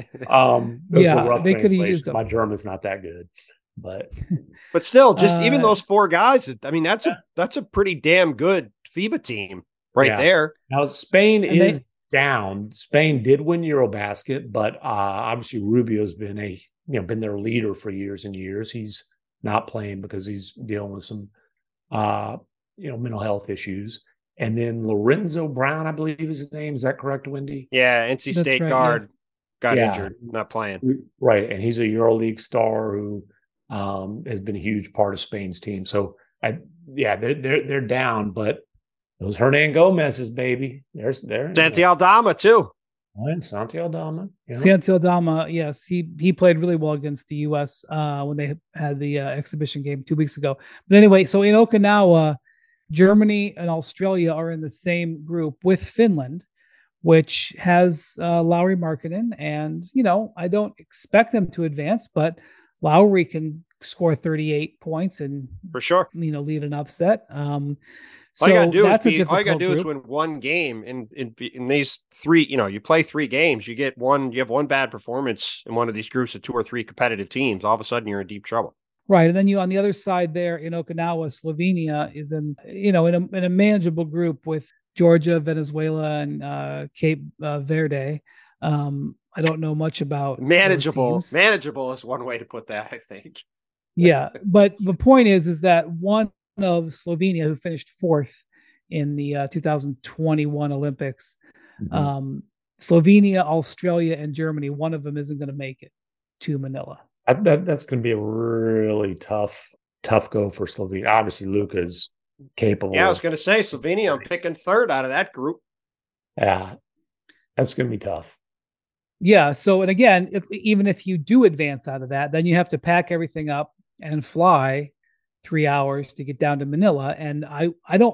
C: um,
A: yeah, they could have used them.
C: My German's not that good. But
B: but still, just
A: uh,
B: even those four guys, I mean, that's a that's a pretty damn good FIBA team right yeah. there.
C: Now Spain
A: and
C: is
A: they,
C: down. Spain did win Eurobasket, but uh, obviously Rubio's been a you know been their leader for years and years. He's not playing because he's dealing with some uh, you know mental health issues. And then Lorenzo Brown, I believe is his name. Is that correct, Wendy?
B: Yeah, N C State right, guard yeah. got yeah. injured, not playing.
C: Right, and he's a EuroLeague star who. Um, has been a huge part of Spain's team. So, I yeah, they're they're they're down, but those Hernan Gomez's, baby, there's there.
B: Santi Aldama too.
C: Oh, and Santi Aldama. You know?
A: Santi Aldama, yes, he he played really well against the U S uh, when they had the uh, exhibition game two weeks ago. But anyway, so in Okinawa, Germany and Australia are in the same group with Finland, which has uh, Lauri Markkanen, and you know I don't expect them to advance, but Lowry can score thirty-eight points and
B: for sure,
A: you know, lead an upset. Um,
B: so all you gotta do that's is be, all you gotta do
A: group.
B: is win one game in, in in these three. You know, you play three games, you get one. You have one bad performance in one of these groups of two or three competitive teams. All of a sudden, you're in deep trouble.
A: Right, and then you on the other side there in Okinawa, Slovenia is in you know in a in a manageable group with Georgia, Venezuela, and uh, Cape uh, Verde. Um, I don't know much about
B: manageable. Manageable is one way to put that, I think.
A: Yeah, but the point is, is that one of Slovenia who finished fourth in the uh, two thousand twenty-one Olympics, mm-hmm. um, Slovenia, Australia, and Germany, one of them isn't going to make it to Manila.
C: I, that, that's going to be a really tough, tough go for Slovenia. Obviously, Luka's capable.
B: Yeah, I was going to say Slovenia. I'm picking third out of that group.
C: Yeah, that's going to be tough.
A: Yeah. So, and again, if, even if you do advance out of that, then you have to pack everything up and fly three hours to get down to Manila. And I, I don't,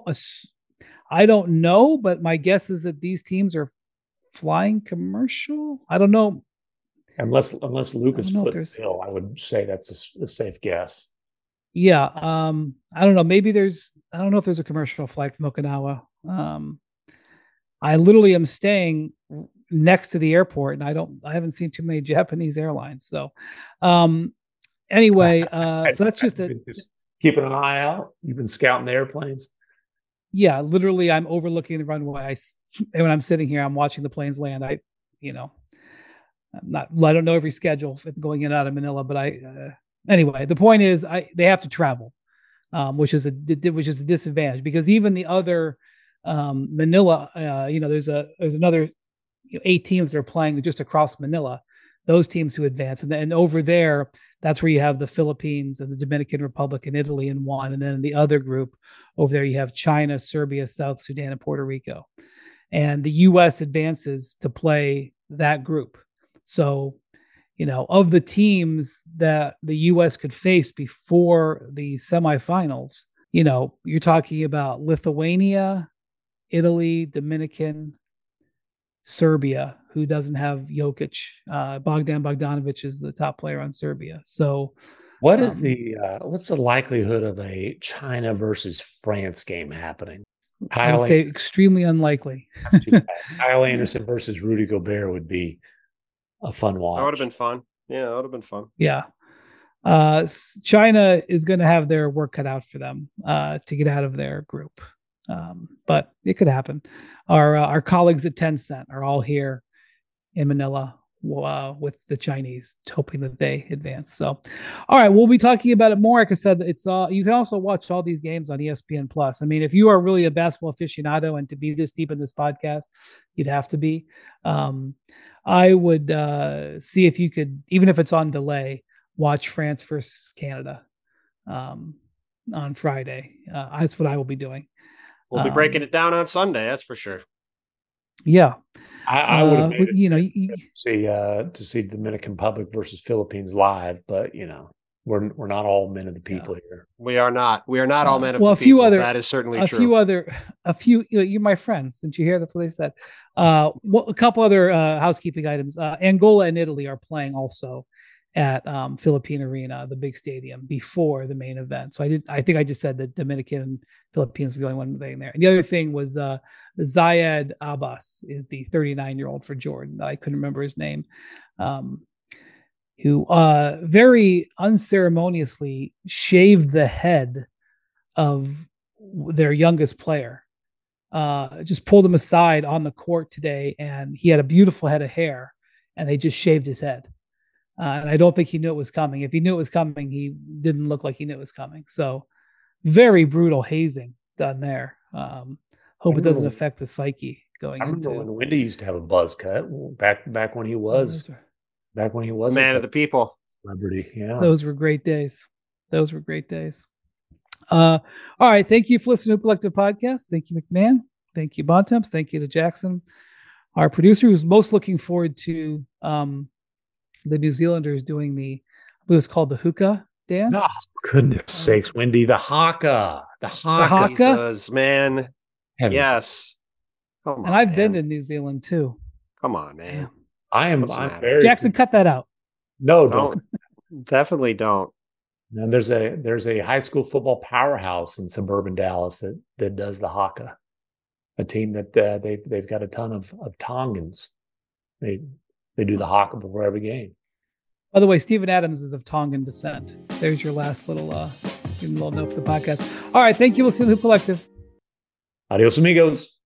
A: I don't know, but my guess is that these teams are flying commercial. I don't know.
C: Unless, unless Luka's foot the hill, I would say that's a, a safe guess.
A: Yeah. Um, I don't know. Maybe there's, I don't know if there's a commercial flight from Okinawa. Um, I literally am staying next to the airport, and I don't, I haven't seen too many Japanese airlines. So, um, anyway, uh, so that's just a
C: just keeping an eye out. You've been scouting the airplanes.
A: Yeah, literally, I'm overlooking the runway. I, and when I'm sitting here, I'm watching the planes land. I, you know, I'm not, I don't know every schedule going in and out of Manila, but I, uh, anyway, the point is, I they have to travel. um, which is a which is a disadvantage because even the other um, Manila, uh, you know, there's a there's another you know, eight teams that are playing just across Manila. Those teams who advance, and then over there, that's where you have the Philippines and the Dominican Republic and Italy in one, and then in the other group over there you have China, Serbia, South Sudan, and Puerto Rico. And the U S advances to play that group. So, you know, of the teams that the U S could face before the semifinals, you know, you're talking about Lithuania, Italy, Dominican, Serbia, who doesn't have Jokic. Uh, Bogdan Bogdanovic is the top player on Serbia. So,
C: what is
A: um,
C: the uh, what's the likelihood of a China versus France game happening?
A: I would say extremely unlikely.
C: That's too bad. Kyle Anderson versus Rudy Gobert would be a fun watch.
B: That would have been fun. Yeah, that would have been fun.
A: Yeah. Uh, China is going to have their work cut out for them uh, to get out of their group. Um, but it could happen. Our uh, our colleagues at Tencent are all here in Manila uh, with the Chinese, hoping that they advance. So, all right, we'll be talking about it more. Like I said, it's uh, you can also watch all these games on E S P N Plus. I mean, if you are really a basketball aficionado and to be this deep in this podcast, you'd have to be. Um, I would uh, see if you could, even if it's on delay, watch France versus Canada um, on Friday. Uh, that's what I will be doing.
B: We'll be breaking um, it down on Sunday. That's for sure.
A: Yeah,
C: I, I would have
A: uh, but, you know you,
C: to see uh, to see Dominican Republic versus Philippines live, but you know we're we're not all men of the people yeah. here.
B: We are not. We are not uh, all men of
A: well,
B: the
A: a few
B: people.
A: Other,
B: that is certainly
A: a
B: true.
A: A few other, a few. You know, you're my friends. Didn't you hear? That's what they said. Uh, well, a couple other uh, housekeeping items. Uh, Angola and Italy are playing also at um, Philippine Arena, the big stadium, before the main event. So I did. I think I just said that Dominican and Philippines was the only one playing there. And the other thing was uh, Zayed Abbas is the thirty-nine-year-old for Jordan. I couldn't remember his name, um, who uh, very unceremoniously shaved the head of their youngest player. Uh, just pulled him aside on the court today, and he had a beautiful head of hair, and they just shaved his head. Uh, and I don't think he knew it was coming. If he knew it was coming, he didn't look like he knew it was coming. So very brutal hazing done there. Um, hope it doesn't affect the psyche going
C: I remember
A: into.
C: When Wendy used to have a buzz cut back back when he was
A: were,
C: back when he was
B: man of the people,
C: celebrity. Yeah,
A: those were great days. Those were great days. Uh, all right, thank you for listening to Collective Podcast. Thank you, McMahon. Thank you, Bontemps. Thank you to Jackson, our producer, who's most looking forward to. Um, The New Zealanders doing the, it was called the hookah dance.
C: Oh, goodness um, sakes, Wendy, the haka, the haka,
A: the haka?
B: Jesus, man. Heavens. Yes.
A: Come on, and I've man. been to New Zealand too.
B: Come on, man.
A: Damn.
C: I am. I'm very
A: Jackson, cut that out.
C: No,
B: don't. don't. Definitely don't.
C: And there's a there's a high school football powerhouse in suburban Dallas that that does the haka, a team that uh, they've they've got a ton of of Tongans. They. They do the haka before every game.
A: By the way, Stephen Adams is of Tongan descent. There's your last little, uh, little note for the podcast. All right. Thank you. We'll see you in the Collective.
C: Adios, amigos.